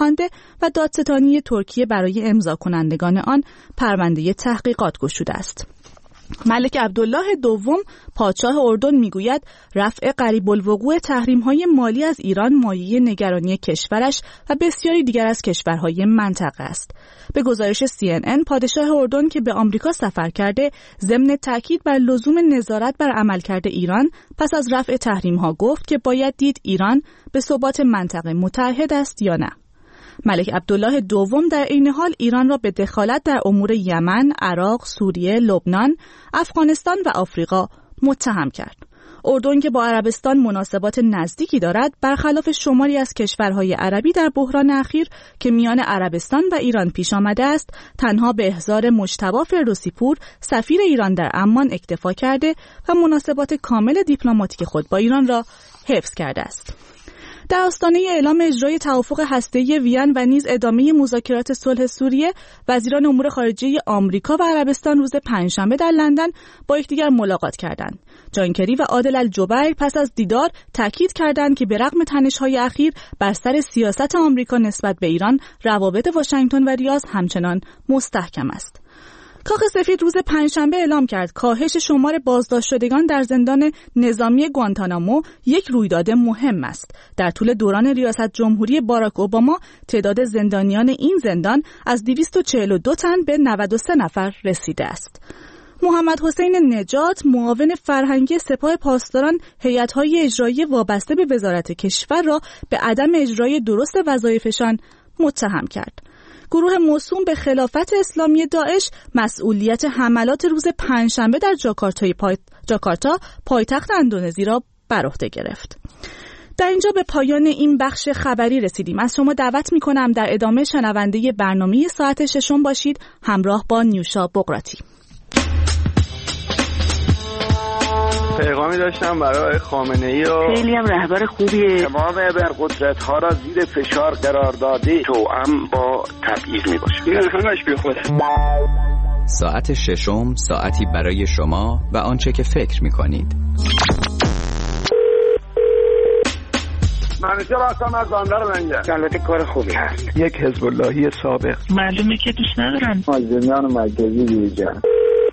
خوانده و دادستانی ترکیه برای امضا کنندگان آن پرونده تحقیقات گشوده است. ملک عبدالله دوم پادشاه اردن میگوید رفع قریب الوقوع تحریم‌های مالی از ایران مایه نگرانی کشورش و بسیاری دیگر از کشورهای منطقه است. به گزارش CNN، پادشاه اردن که به آمریکا سفر کرده، ضمن تاکید بر لزوم نظارت بر عملکرد ایران پس از رفع تحریم‌ها گفت که باید دید ایران به ثبات منطقه متعهد است یا نه. ملک عبدالله دوم در این حال ایران را به دخالت در امور یمن، عراق، سوریه، لبنان، افغانستان و آفریقا متهم کرد. اردن که با عربستان مناسبات نزدیکی دارد، برخلاف شماری از کشورهای عربی در بحران اخیر که میان عربستان و ایران پیش آمده است، تنها به احضار مجتبی فردوسی‌پور سفیر ایران در عمان اکتفا کرده و مناسبات کامل دیپلماتیک خود با ایران را حفظ کرده است. در آستانه اعلام اجرای توافق هسته‌ای وین و نیز ادامه مذاکرات صلح سوریه، وزیران امور خارجه آمریکا و عربستان روز پنجشنبه در لندن با یکدیگر ملاقات کردند. جان کری و عادل الجبیر پس از دیدار تاکید کردند که به رغم تنش‌های اخیر بر سر سیاست آمریکا نسبت به ایران، روابط واشنگتن و ریاض همچنان مستحکم است. کاخ سفید روز پنجشنبه اعلام کرد کاهش شمار بازداشت شدگان در زندان نظامی گوانتانامو یک رویداد مهم است. در طول دوران ریاست جمهوری باراک اوباما تعداد زندانیان این زندان از 242 تن به 93 نفر رسیده است. محمد حسین نجات، معاون فرهنگی سپاه پاسداران، هیئت‌های اجرایی وابسته به وزارت کشور را به عدم اجرای درست وظایفشان متهم کرد. گروه موسوم به خلافت اسلامی داعش مسئولیت حملات روز پنجشنبه در جاکارتا پایتخت اندونزی را بر عهده گرفت. در اینجا به پایان این بخش خبری رسیدیم. از شما دعوت می‌کنم در ادامه شنونده برنامه ساعت ششم باشید، همراه با نیوشا بقراتی. پیغامی داشتم برای خامنه‌ای و خیلی هم رهبر خوبیه. تمام ابرقدرت‌ها را زیر فشار قرار داده، توأم با تبعیض میباشه. این همش بیخوده. ساعت ششم، ساعتی برای شما و آنچه که فکر می‌کنید. منوچهر هستم از بندر لنگر. البته کار خوبی هست. یک حزب اللهی سابق. معلومه که دوست ندارن. مازندران مرکزی دیجا.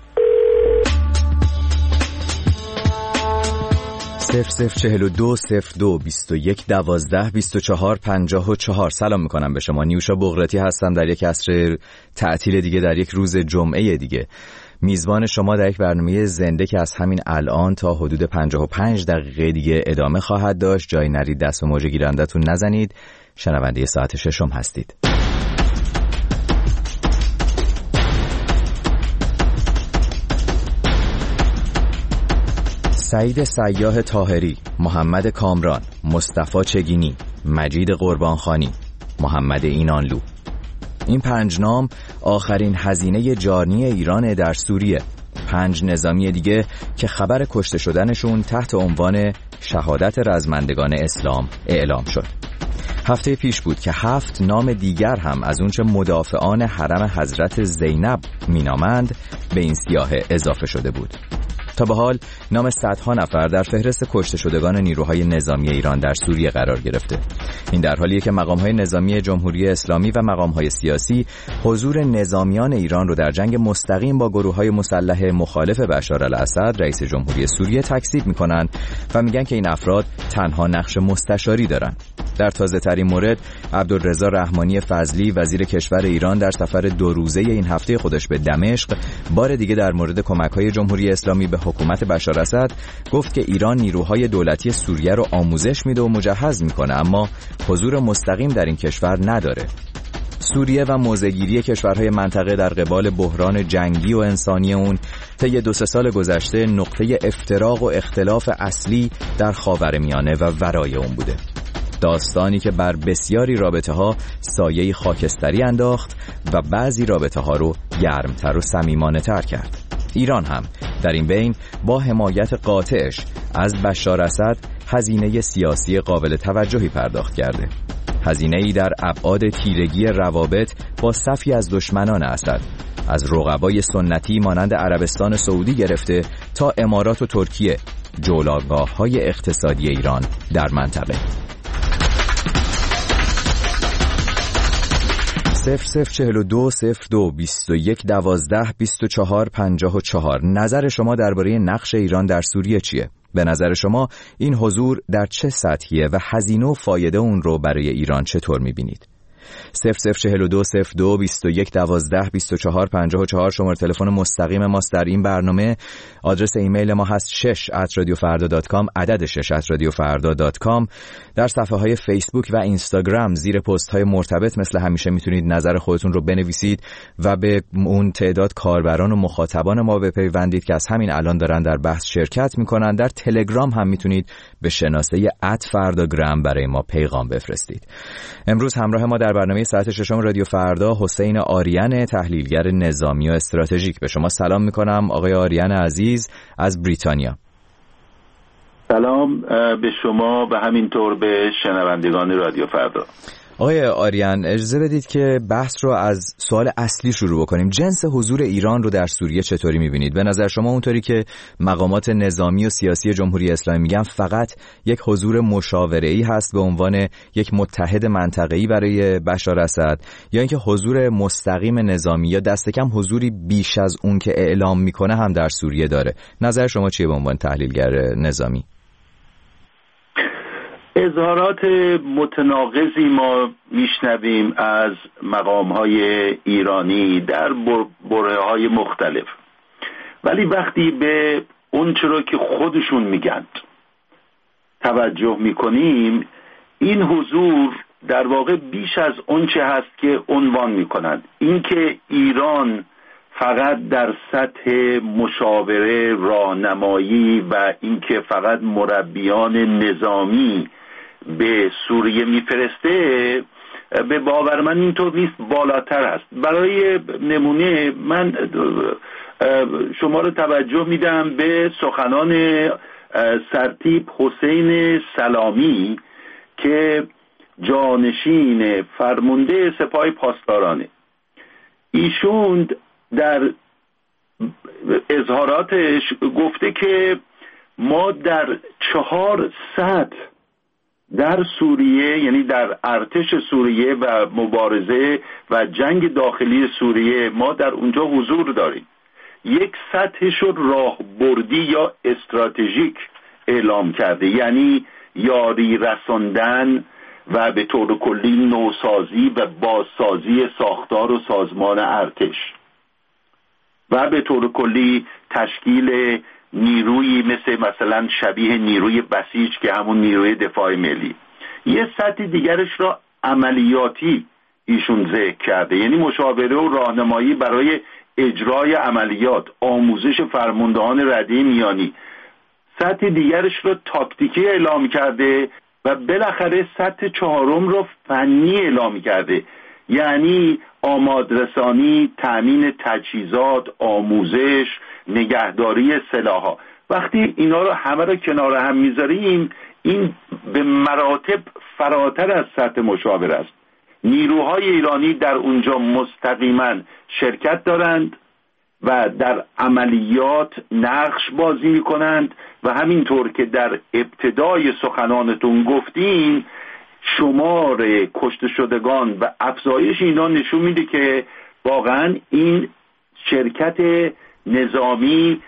0042 02 21 12 24 54. سلام میکنم به شما. نیوشا بقراتی هستم در یک عصر تعطیل دیگه، در یک روز جمعه دیگه، میزبان شما در یک برنامه زنده که از همین الان تا حدود 55 دقیقه دیگه ادامه خواهد داشت. جای نرید، دست به موج گیرندتون نزنید. شنونده ساعت ششم هستید. سعید سیاح طاهری، محمد کامران، مصطفی چگینی، مجید قربانخانی، محمد اینانلو. این 5 نام آخرین هزینه جانی ایران در سوریه. 5 نظامی دیگه که خبر کشته شدنشون تحت عنوان شهادت رزمندگان اسلام اعلام شد. هفته پیش بود که 7 نام دیگر هم از اونچه مدافعان حرم حضرت زینب مینامند به این سیاحه اضافه شده بود. تا به حال نام صدها نفر در فهرست کشته شدگان نیروهای نظامی ایران در سوریه قرار گرفته. این در حالیه که مقام‌های نظامی جمهوری اسلامی و مقام‌های سیاسی حضور نظامیان ایران رو در جنگ مستقیم با گروه‌های مسلح مخالف بشار الاسد رئیس جمهوری سوریه تکذیب می‌کنند و میگن که این افراد تنها نقش مستشاری دارن. در تازه‌ترین مورد عبدالرضا رحمانی فضلی وزیر کشور ایران در سفر 2 روزه این هفته خودش به دمشق بار دیگه در مورد کمک‌های جمهوری اسلامی به حکومت بشار اسد گفت که ایران نیروهای دولتی سوریه رو آموزش میده و مجهز میکنه، اما حضور مستقیم در این کشور نداره. سوریه و موضع‌گیری کشورهای منطقه در قبال بحران جنگی و انسانی اون طی 2-3 سال گذشته نقطه افتراق و اختلاف اصلی در خاورمیانه و ورای اون بوده. داستانی که بر بسیاری رابطه‌ها سایه خاکستری انداخت و بعضی رابطه‌ها رو گرمتر و صمیمانه‌تر کرد. ایران هم در این بین با حمایت قاطعش از بشار اسد هزینه سیاسی قابل توجهی پرداخت کرده. هزینه‌ای در ابعاد تیرگی روابط با صفی از دشمنان اسد، از رقبای سنتی مانند عربستان سعودی گرفته تا امارات و ترکیه، جولانگاه‌های اقتصادی ایران در منطقه. 0042 02 21 12 24 54. نظر شما درباره نقش ایران در سوریه چیه؟ به نظر شما این حضور در چه سطحیه و هزینه و فایده اون رو برای ایران چطور می‌بینید؟ 0042 02 21 12 24 54 شماره تلفن مستقیم ماست در این برنامه. آدرس ایمیل ما هست 6@radiofarda.com، عدد 6@radiofarda.com. در صفحه های فیسبوک و اینستاگرام زیر پست های مرتبط مثل همیشه میتونید نظر خودتون رو بنویسید و به اون تعداد کاربران و مخاطبان ما بپیوندید که از همین الان دارن در بحث شرکت میکنن. در تلگرام هم میتونید به شناسه @فرداگرام برای ما پیغام بفرستید. امروز همراه ما در برنامه ساعت ششم رادیو فردا حسین آریان، تحلیلگر نظامی و استراتژیک. به شما سلام میکنم آقای آریان عزیز از بریتانیا. سلام به شما و همینطور به شنوندگان رادیو فردا. آقای آریان اجازه بدید که بحث رو از سوال اصلی شروع بکنیم. جنس حضور ایران رو در سوریه چطوری می‌بینید؟ به نظر شما اونطوری که مقامات نظامی و سیاسی جمهوری اسلامی میگن فقط یک حضور مشاوره‌ای هست به عنوان یک متحد منطقه‌ای برای بشار اسد، یا اینکه حضور مستقیم نظامی یا دست کم حضوری بیش از اون که اعلام میکنه هم در سوریه داره؟ نظر شما چیه به عنوان تحلیلگر نظامی؟ اظهارات متناقضی ما میشنویم از مقام‌های ایرانی در برهه‌های مختلف، ولی وقتی به اون چرا که خودشون میگن توجه میکنیم، این حضور در واقع بیش از اون چه هست که عنوان میکنند. اینکه ایران فقط در سطح مشاوره، راهنمایی و اینکه فقط مربیان نظامی به سوریه میفرسته، به باور من اینطور نیست، بالاتر است. برای نمونه من شما رو توجه میدم به سخنان سرتیپ حسین سلامی که جانشین فرمانده سپاه پاسدارانه. ایشون در اظهاراتش گفته که ما در 4 سطح در سوریه، یعنی در ارتش سوریه و مبارزه و جنگ داخلی سوریه، ما در اونجا حضور داریم. یک سطحش رو راهبردی یا استراتژیک اعلام کرده، یعنی یاری رساندن و به طور کلی نوسازی و بازسازی ساختار و سازمان ارتش و به طور کلی تشکیل نیروی مثلا شبیه نیروی بسیج که همون نیروی دفاع ملی. یه سطح دیگرش را عملیاتی ایشون ذکر کرده، یعنی مشاوره و راهنمایی برای اجرای عملیات، آموزش فرماندهان رده میانی. سطح دیگرش را تاکتیکی اعلام کرده و بالاخره سطح 4 را فنی اعلام کرده، یعنی آمادرسانی، تامین تجهیزات، آموزش، نگهداری سلاح‌ها. وقتی اینا رو همه رو کنار هم میذاریم، این به مراتب فراتر از سطح مشاوره است. نیروهای ایرانی در اونجا مستقیما شرکت دارند و در عملیات نقش بازی میکنند و همینطور که در ابتدای سخنانتون گفتین، شمار کشته شدگان و افزایش اینا نشون میده که واقعا این شرکت نظامی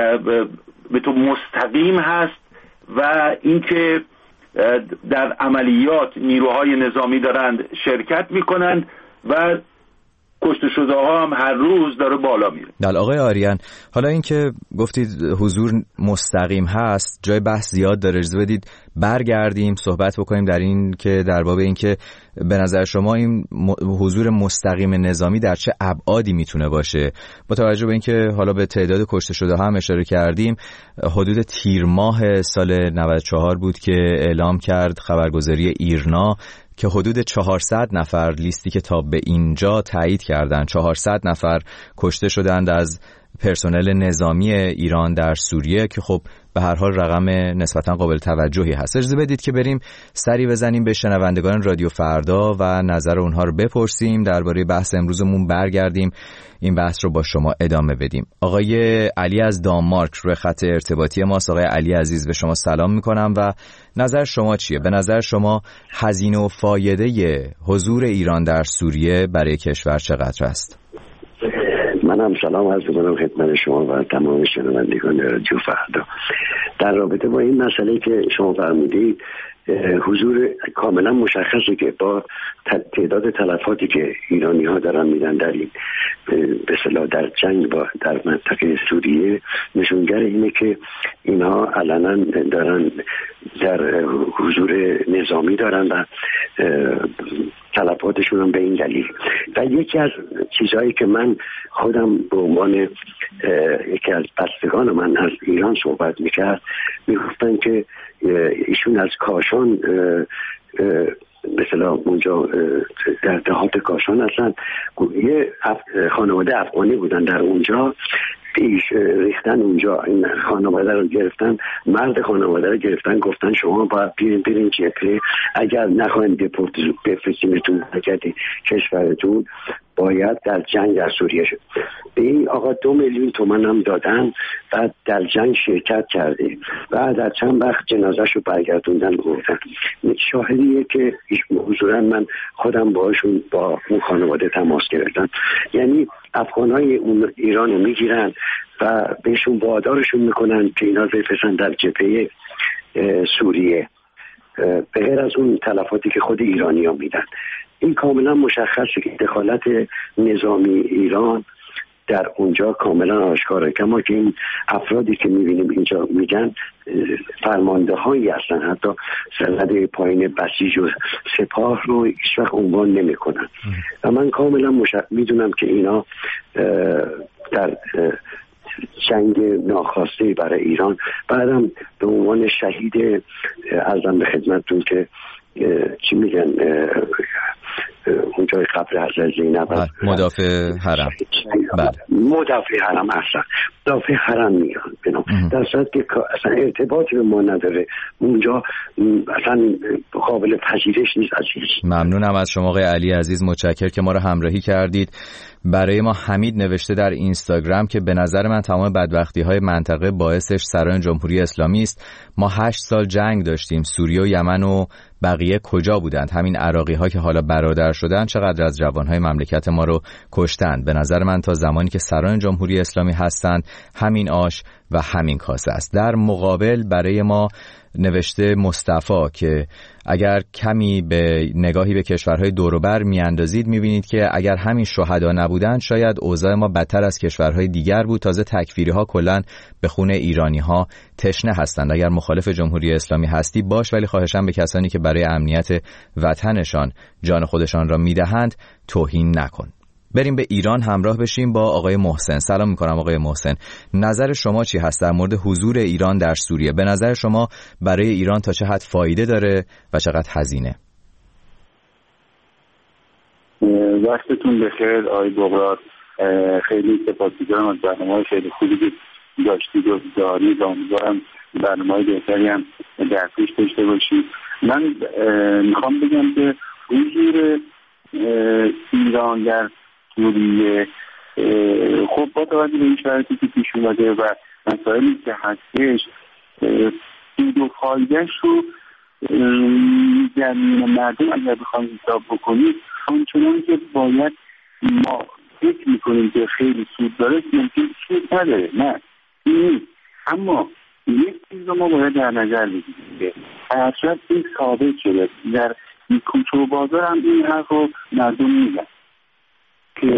به تو مستقیم هست و اینکه در عملیات نیروهای نظامی دارند شرکت میکنند و کشته شده ها هم هر روز داره بالا میره. آقای آریان، حالا اینکه گفتید حضور مستقیم هست، جای بحث زیاد داره. اجازه بدید برگردیم صحبت بکنیم در این که در باب این که به نظر شما این حضور مستقیم نظامی در چه ابعادی میتونه باشه، با توجه به اینکه حالا به تعداد کشته شده هم اشاره کردیم. حدود تیر ماه سال 94 بود که اعلام کرد خبرگزاری ایرنا که حدود 400 نفر، لیستی که تا به اینجا تایید کردن، 400 نفر کشته شدند از پرسنل نظامی ایران در سوریه، که خب به هر حال رقم نسبتا قابل توجهی هست. اجازه بدید که بریم سری بزنیم به شنوندگان رادیو فردا و نظر اونها رو بپرسیم، درباره بحث امروزمون برگردیم، این بحث رو با شما ادامه بدیم. آقای علی از دانمارک روی خط ارتباطی ماست. آقای علی عزیز، به شما سلام میکنم و نظر شما چیه؟ به نظر شما هزینه و فایده حضور ایران در سوریه برای کشور چقدر است؟ منم سلام عرض می‌کنم خدمت شما و تمام شنوندگان رادیو فردا. در رابطه با این مسئله که شما فرمودید، حضور کاملا مشخصه که با تعداد تلفاتی که ایرانی‌ها دارن میدن در این به اصطلاح در جنگ با در منطقه سوریه، نشونگر اینه که اینها علنا دارن در حضور نظامی دارن و تلفاتشون هم به این دلیل. و یکی از چیزهایی که من خودم به عنوان یکی از بستگان من از ایران صحبت میکرد، میگفتن که ایشون از کاشان مثلا اونجا در دهات کاشان هستن، یه خانواده افغانی بودن در اونجا، ریختن اونجا، این خانواده رو گرفتن، مرد خانواده رو گرفتن، گفتن شما باید برین جبهه، اگر نخواهیم بفرستیمتون برگردی کشورتون، باید در جنگ در سوریه شد. به این آقا 2 میلیون تومان هم دادن و در جنگ شرکت کرده. بعد از چند وقت جنازه‌ش رو برگردوندن بردن. شاهدیه که حضوراً من خودم باهاشون با اون خانواده تماس گرفتم. یعنی افغان‌های اون ایران رو میگیرن و بهشون وادارشون میکنن که اینا بفرستن در جبهه سوریه، به غیر از اون تلفاتی که خود ایرانی‌ها میدن. این کاملا مشخصه که دخالت نظامی ایران در اونجا کاملا آشکاره. کما که این افرادی که میبینیم اینجا میگن فرمانده هایی هستن، حتی سند پایین بسیج و سپاه رو هیچ وقت عنوان نمی کنن. و من کاملا میدونم که اینا در جنگ ناخواسته برای ایران، بعدم به عنوان شهید عرضم به خدمتتون که چی میگن اونجای قبر حضرت زینب، مدافع حرم، مدافع حرم اصلا مدافع حرم میگن در صورت که اصلا ارتباطی به ما نداره، اونجا اصلا قابل پذیرش نیست از هیچ. ممنونم از شما آقای علی عزیز، متشکرم که ما رو همراهی کردید. برای ما حمید نوشته در اینستاگرام که به نظر من تمام بدبختی‌های منطقه باعثش سران جمهوری اسلامی است. ما 8 سال جنگ داشتیم، سوریه و یمن و بقیه کجا بودند؟ همین عراقی‌ها که حالا برادر شدن چقدر از جوان‌های مملکت ما رو کشتند. به نظر من تا زمانی که سران جمهوری اسلامی هستند همین آش و همین کاسه است. در مقابل برای ما نوشته مصطفی که اگر کمی به نگاهی به کشورهای دور و بر میاندازید میبینید که اگر همین شهدا نبودند شاید اوضاع ما بدتر از کشورهای دیگر بود. تازه تکفیری‌ها کلاً به خون ایرانی‌ها تشنه هستند. اگر مخالف جمهوری اسلامی هستی باش، ولی خواهشاً به کسانی که برای امنیت وطنشان جان خودشان را میدهند توهین نکن. بریم به ایران همراه بشیم با آقای محسن. سلام میکنم آقای محسن، نظر شما چی هست در مورد حضور ایران در سوریه؟ به نظر شما برای ایران تا چه حد فایده داره و چقدر هزینه؟ وقتتون بخیر آقای بغرات، خیلی سپاسگزارم از برنامه‌های خیلی خوبی که داشتید و دارید. امیدوارم برنامه‌های بهتری هم در پیش داشته باشید. من میخوام بگم که حضور ایران در سوریه خب با توجه به این شرایطی که پیش اومده و مسائلی که هستش، سود و فایده‌اش رو در میان مردم اگر بخوایم حساب بکنید همچنان که باید ما فکر میکنیم که خیلی سود داره، ممکن سود نداره، نه این نیست. اما یک چیز رو ما باید در نظر بگیریم که هرچند این ثابت شده در کوچه و بازار هم این حرف رو مردم میگن که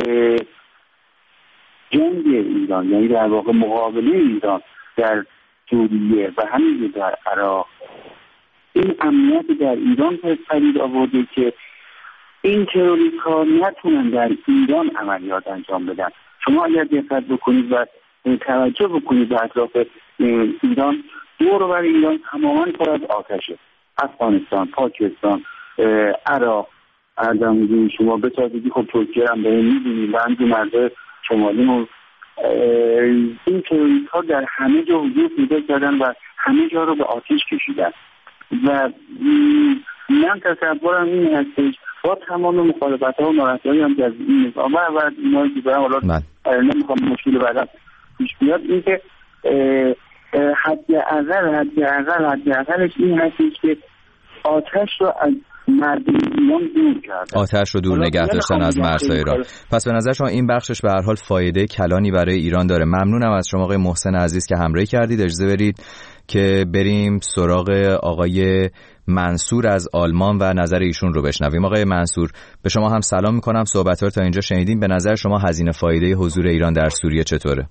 جنگ ایران، یعنی در واقع مقابله ایران در سوریه و همین در عراق، این امنیت در ایران پدید آورده که این تروریست‌ها نتونن در ایران عملیات انجام بدن. شما اگر دقت بکنید و توجه بکنید به اطراف ایران، دور و بر ایران تماما پر از آتشه. افغانستان، پاکستان، عراق، شما به تازگی خب ترکیه هم داریم می‌بینید، بند مرز شمالی و این تروریست ها در همه جا حضور پیدا کردن و همه جا رو به آتش کشیدن و من تصورم این هستش با تمام مخالفت ها و ناراحتی‌هایی هم که از این نظام و اینایی که برام حالا نمیخوام مشکل بعدم پیش بیاد، این که حداقلش این هستش که آتش رو از مردم ایران دور کردن، آتش رو دور نگه داشتن از مرزهای ایران. پس به نظر شما این بخشش به هر حال فایده کلانی برای ایران داره. ممنونم از شما آقای محسن عزیز که همراهی کردید. اجازه برید که بریم سراغ آقای منصور از آلمان و نظر ایشون رو بشنویم. آقای منصور، به شما هم سلام میکنم. صحبت‌ها رو تا اینجا شنیدیم. به نظر شما هزینه فایده حضور ایران در سوریه چطوره؟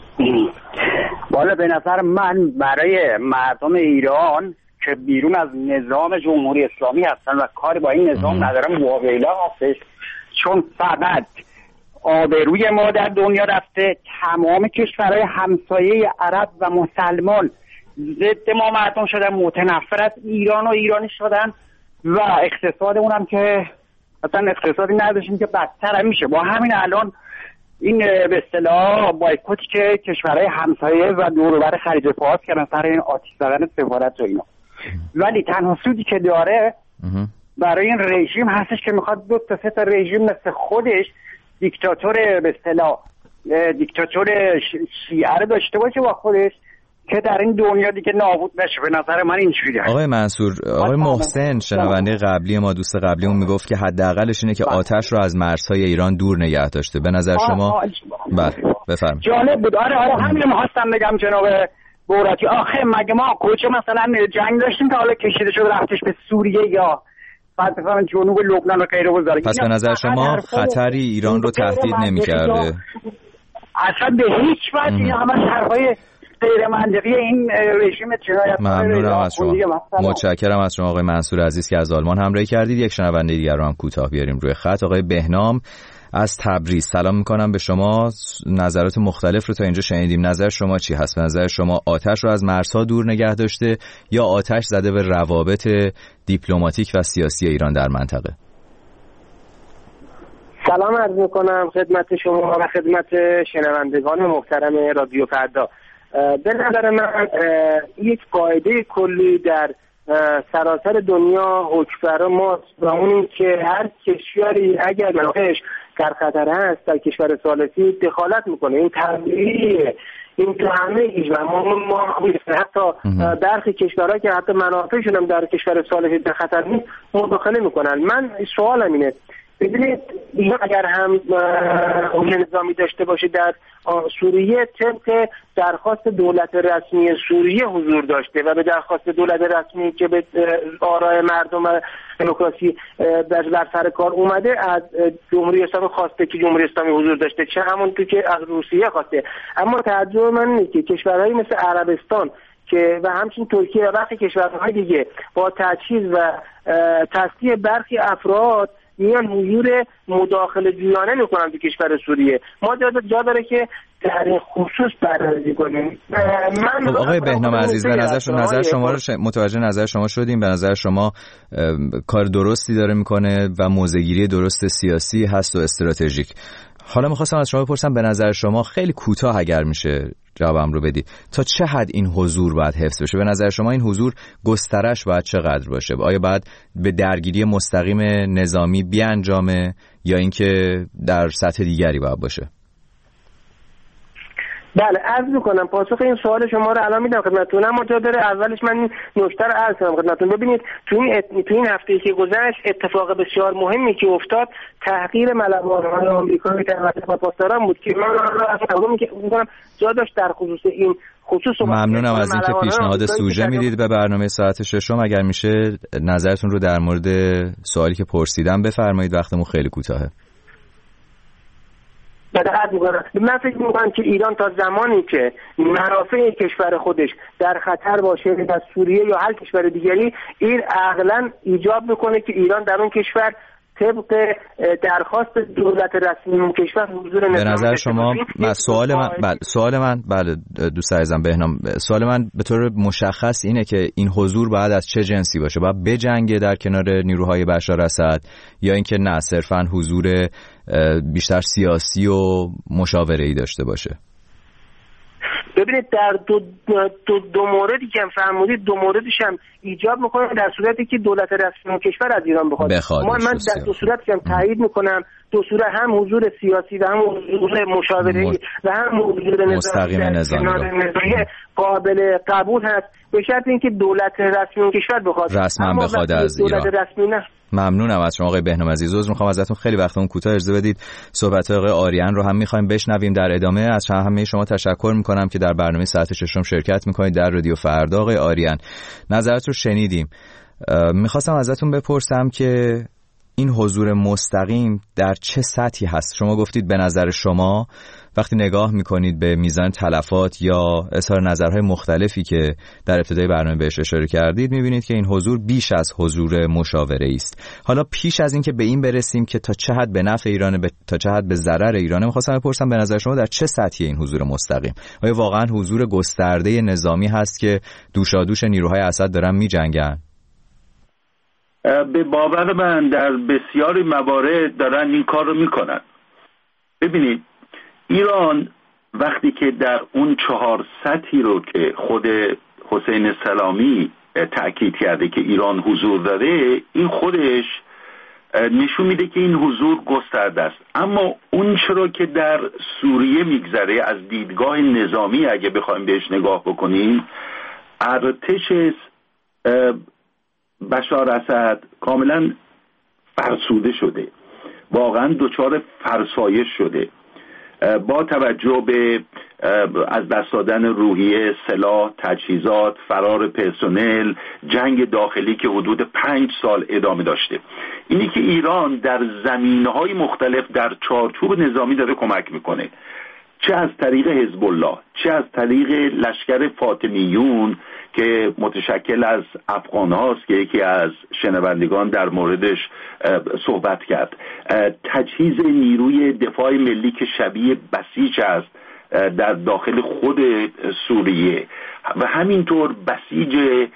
والا به نظر من برای مردم ایران که بیرون از نظام جمهوری اسلامی هستن و کاری با این نظام ندارن واقعا هستش، چون فقط آبروی ما در دنیا رفته. تمام کشورهای همسایه عرب و مسلمان ضد ما مردم شدن، متنفر از ایران و ایرانی شدن و اقتصادمون هم که اصلا اقتصادی نداشتیم که بدتر هم میشه. با همین الان این به اصطلاح بایکوتی که کشورهای همسایه و دور و بر خلیج فارس کردن سر این آتش زدن سفارت و اینا، ولی تنها سودی که داره برای این رژیم هستش که میخواد 2 تا 3 تا رژیم مثل خودش دیکتاتور به اصطلاح دیکتاتور شیعه رو داشته باشه با خودش که در این دنیا دیگه نابود نشه. به نظر من اینجوری هست. آقای منصور، آقای محسن شنونده قبلی ما، دوست قبلیمون میگفت که حداقلش اینه که آتش رو از مرزهای ایران دور نگه داشته. به نظر شما؟ بله بفرمایید. جالب بود. آره همین می‌خواستم بگم جناب بوراتی. آخه مگه ما کجا مثلا جنگ داشتیم که حالا کشیده شده رفتش به سوریه یا بعد مثلا جنوب لبنان و غیره بذاره؟ پس به نظر شما خطری ایران رو تهدید نمی‌کرده؟ اصلا به هیچ وجه. این همه حرفای غیر منطقی این رژیم جنایت. ممنونم از شما. متشکرم از شما آقای منصور عزیز که از آلمان همراهی کردید. یک شنونده دیگر رو هم کوتاه بیاریم روی خط. آقای بهنام از تبریز، سلام میکنم به شما. نظرات مختلف رو تا اینجا شنیدیم. نظر شما چی هست؟ به نظر شما آتش رو از مرزها دور نگه داشته یا آتش زده به روابط دیپلماتیک و سیاسی ایران در منطقه؟ سلام عرض میکنم خدمت شما و خدمت شنوندگان محترم رادیو فردا. به نظر من یک قاعده کلی در سراسر دنیا حکمران ماست و اون این که هر کشوری اگر منافعش در خطر هست در کشور ثالثی دخالت میکنه. این طبیعیه، این تو همه کشور ما حتی برخی کشورها که حتی منافعشون هم در کشور ثالثی در خطر نیست مداخله میکنن. من سوالم اینه، ببینید اینا اگر هم حمله نظامی داشته باشه در سوریه طبق درخواست دولت رسمی سوریه حضور داشته و به درخواست دولت رسمی که به آراء مردم و دموکراسی بر سر کار اومده از جمهوری اسلامی خواسته که جمهوری اسلامی حضور داشته، چه همون تو که از روسیه خواسته. اما تعجب من اینه که کشورهایی مثل عربستان که و همچنین ترکیه و برخی کشورهای دیگه با تجهیز و تصدیق برخی افراد میان حضور مداخله جویانه میکنن تو کشور سوریه. ما جا داره که در این خصوص بررسی کنیم. من آقای بهنام عزیز، به نظر شما رو متوجه نظر شما شدیم. به نظر شما کار درستی داره میکنه و موضع‌گیری درست سیاسی هست و استراتژیک. حالا میخواستم از شما بپرسم، به نظر شما خیلی کوتاه اگر میشه جوابم رو بدید، تا چه حد این حضور باید حفظ بشه؟ به نظر شما این حضور گسترش باید چقدر باشه؟ آیا باید به درگیری مستقیم نظامی بیانجامه یا اینکه در سطح دیگری باید باشه؟ بله عرض میکنم پاسخ این سوال شما رو الان میدم خدمتتون، اما جا داره اولش من این نکته رو عرض کنم خدمتتون. ببینید تو این هفته‌ای که گذشت اتفاق بسیار مهمی که افتاد تحقیر ملوانان آمریکایی توسط پاسداران بود که من اصلا میگم جا داشت در خصوص این خصوص. ممنونم از اینکه پیشنهاد سوژه میدید به برنامه ساعت ششم. اگر میشه نظرتون رو در مورد سوالی که پرسیدم بفرمایید، وقتمون خیلی کوتاهه. من فکر میکنم که ایران تا زمانی که منافع کشور خودش در خطر باشه در سوریه یا هر کشور دیگری، این عقلاً ایجاب میکنه که ایران در اون کشور طبق درخواست دولت رسمی اون کشور حضور نظامی. به نظر شما سوال من بله دوست عزیزم بهنام، سوال من به طور مشخص اینه که این حضور باید از چه جنسی باشه؟ باید بجنگه در کنار نیروهای بشار اسد یا اینکه نه صرفاً حضور بیشتر سیاسی و مشاوره‌ای داشته باشه؟ ببینید در دو موردی که فرمودید، دو موردش هم ایجاب میکنه در صورتی که دولت رسمی کشور از ایران بخواد. من در دو صورت هم تایید میکنم، دو صورت هم حضور سیاسی و هم حضور مشاوره‌ای و هم حضور نظامی قابل قبول هست، به شرط اینکه دولت رسمی کشور بخواد. رسما بخواد از ایران. دولت رسمی نه. ممنونم از شما آقای بهنام عزیز. عذر میخوام ازتون، خیلی وقتمون کوتاه، اجازه بدید صحبت آقای آریان رو هم میخوایم بشنویم در ادامه. از همه شما تشکر میکنم که در برنامه ساعت ششم شرکت میکنید در رادیو فردا. آقای آریان، نظرت رو شنیدیم. میخواستم ازتون بپرسم که این حضور مستقیم در چه سطحی هست؟ شما گفتید به نظر شما وقتی نگاه میکنید به میزان تلفات یا اظهار نظرهای مختلفی که در ابتدای برنامه بهش اشاره کردید، میبینید که این حضور بیش از حضور مشاوره‌ای است. حالا پیش از این که به این برسیم که تا چه حد به نفع ایرانه، تا چه حد به ضرر ایرانه، میخواستم بپرسم به نظر شما در چه سطحی این حضور مستقیم؟ آیا واقعا حضور گسترده نظامی هست که دوشادوش نیروهای اسد دارن میجنگن؟ به باور من در بسیاری موارد دارن این کار رو میکنن. ببینید ایران وقتی که در اون 4 سطحی رو که خود حسین سلامی تأکید کرده که ایران حضور داره، این خودش نشون میده که این حضور گسترده است. اما اون چرا که در سوریه میگذره از دیدگاه نظامی اگه بخوایم بهش نگاه بکنیم، ارتش بشار اسد کاملا فرسوده شده، واقعا دچار فرسایش شده با توجه به از دست دادن روحیه، سلاح، تجهیزات، فرار پرسنل، جنگ داخلی که حدود 5 سال ادامه داشته. اینی که ایران در زمینه‌های مختلف در چارچوب نظامی داره کمک میکنه، چه از طریق حزب الله، چه از طریق لشکر فاطمیون که متشکل از افغان هاست که یکی از شنوندگان در موردش صحبت کرد، تجهیز نیروی دفاع ملی که شبیه بسیج است در داخل خود سوریه و همینطور بسیج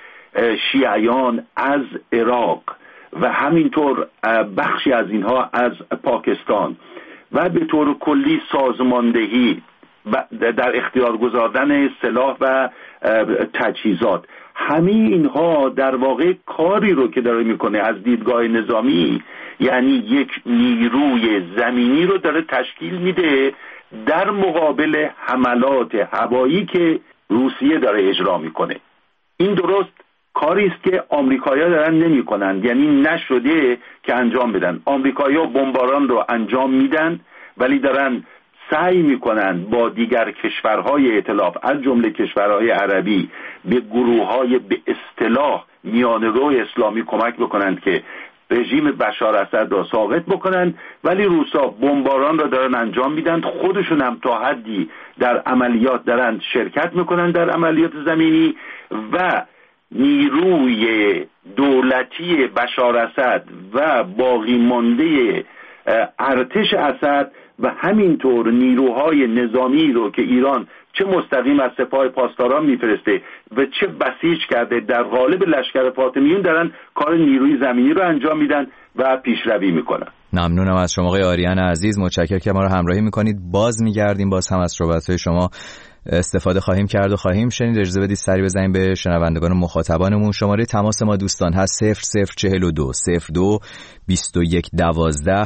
شیعیان از عراق و همینطور بخشی از اینها از پاکستان و به طور کلی سازماندهی در اختیار گذاردن سلاح و تجهیزات، همه اینها در واقع کاری رو که داره میکنه از دیدگاه نظامی، یعنی یک نیروی زمینی رو داره تشکیل میده در مقابل حملات هوایی که روسیه داره اجرا میکنه. این درست کاری است که آمریکایی‌ها دارن نمی‌کنند، یعنی نشده که انجام بدن. آمریکایی‌ها بمباران رو انجام میدن ولی دارن سعی میکنن با دیگر کشورهای ائتلاف از جمله کشورهای عربی به گروه‌های به اصطلاح میانه‌رو اسلامی کمک بکنند که رژیم بشار اسد را ساقط بکنند، ولی روسا بمباران را دارن انجام میدن، خودشون هم تا حدی در عملیات دارن شرکت میکنن در عملیات زمینی و نیروی دولتی بشار اسد و باقی مانده ارتش اسد و همینطور نیروهای نظامی رو که ایران چه مستقیم از سپاه پاسداران میفرسته و چه بسیج کرده در قالب لشکر فاطمیون دارن کار نیروی زمینی رو انجام میدن و پیشروی میکنن. ممنونم از شما آقای آریان عزیز، متشکرم که ما رو همراهی میکنید. باز میگردیم، باز هم از صحبت‌های شما استفاده خواهیم کرد و خواهیم شنید. اجازه بدید سری بزنیم به شنوندگان و مخاطبانمون. شماره تماس ما دوستان هست 0042 02 21 12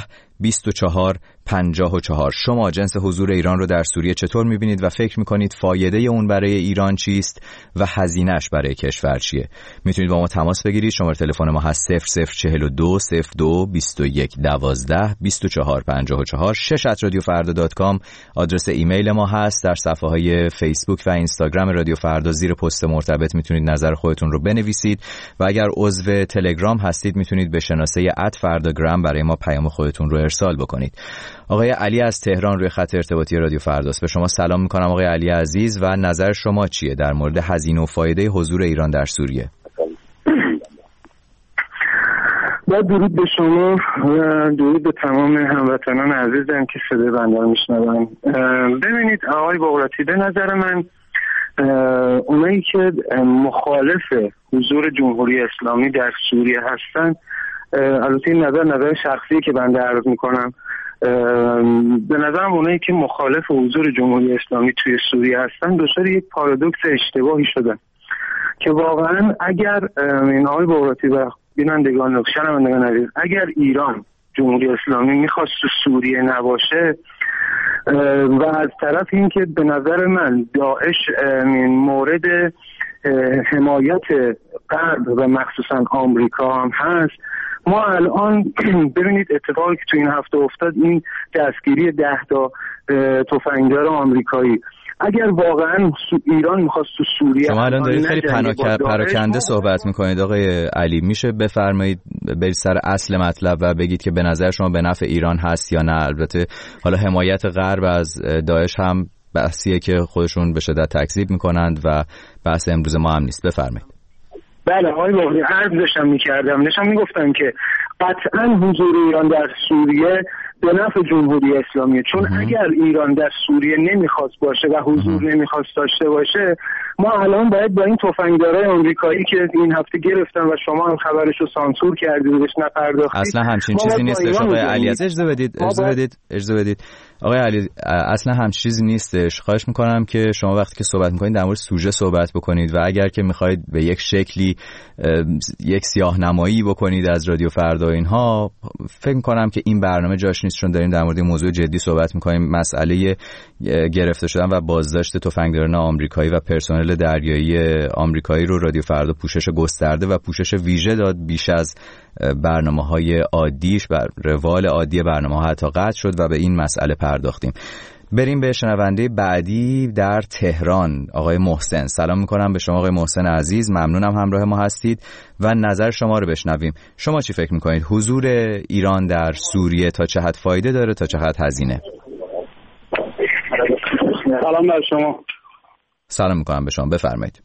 24 54. شما جنس حضور ایران رو در سوریه چطور میبینید و فکر میکنید فایده اون برای ایران چیست و هزینه‌اش برای کشور چیه؟ میتونید با ما تماس بگیرید. شماره تلفن ما هست 0042 02 21 12 24 54. @radiofarda.com آدرس ایمیل ما هست. در صفحه های فیسبوک و اینستاگرام رادیو فردا زیر پست مرتبط میتونید نظر خودتون رو بنویسید و اگر عضو تلگرام هستید میتونید به شناسه @fardagram برای ما پیام خودتون رو ارسال بکنید. آقای علی از تهران روی خط ارتباطی رادیو فرداست. به شما سلام میکنم آقای علی عزیز و نظر شما چیه در مورد هزینه و فایده حضور ایران در سوریه؟ با درود به شما و درود به تمام هموطنان عزیزم که صدای بنده رو میشنون. ببینید آقای بغراتی، به نظر من اونایی که مخالف حضور جمهوری اسلامی در سوریه هستن، البته این نظر شخصی که بنده عرض میکنم، به نظرم اونایی که مخالف حضور جمهوری اسلامی توی سوریه هستن دچار یک پارادوکس اشتباهی شدن که واقعا اگر این آقای بغراتی و بینندگان و شنوندگان عزیز، اگر ایران جمهوری اسلامی میخواست تو سوریه نباشه و از طرف این که به نظر من داعش مورد حمایت غرب و مخصوصا آمریکا هم هست، ما الان ببینید اتفاقی که تو این هفته افتاد، این دستگیری 10 تا تفنگدار آمریکایی. اگر واقعا ایران می‌خواست تو سوریه، شما الان دارید خیلی پراکنده صحبت می‌کنید آقای علی، میشه بفرمایید برید سر اصل مطلب و بگید که به نظر شما به نفع ایران هست یا نه؟ البته حالا حمایت غرب از داعش هم بحثیه که خودشون به شدت تکذیب می‌کنند و بحث امروز ما هم نیست. بفرمایید. بله آقای باقری، عرض داشتم میگفتم که قطعا حضور ایران در سوریه به نفع جمهوری اسلامیه، چون اگر ایران در سوریه نمیخواست باشه و حضور نمیخواست داشته باشه، ما الان باید با این تفنگدارای آمریکایی که این هفته گرفتن و شما هم خبرشو سانسور کردید بهش نپرداختید، اصلا همچین چیزی نیستش آقای علی. اجازه بدید آقای علی، اصلا همچین چیزی نیستش. خواهش میکنم که شما وقتی که صحبت میکنید در مورد سوژه صحبت بکنید و اگر که میخواید به یک شکلی یک سیاه‌نمایی بکنید از رادیو فردا و اینها، فکر میکنم که این برنامه جاش نیست، چون داریم در مورد موضوع جدی صحبت میکنیم. مسئله گرفته شدن و بازداشت تفنگداران آمریکایی و پرسنل دریایی آمریکایی رو رادیو فردا پوشش گسترده و پوشش ویژه داد، بیش از برنامه‌های عادیش و روال عادی برنامه‌ها حتی قطع شد و به این مسئله پرداختیم. بریم به شنونده بعدی در تهران، آقای محسن. سلام میکنم به شما آقای محسن عزیز، ممنونم همراه ما هستید و نظر شما رو بشنویم. شما چی فکر میکنید؟ حضور ایران در سوریه تا چه حد فایده داره، تا چه حد هزینه؟ سلام بر شما. سلام میکنم به شما، بفرمایید.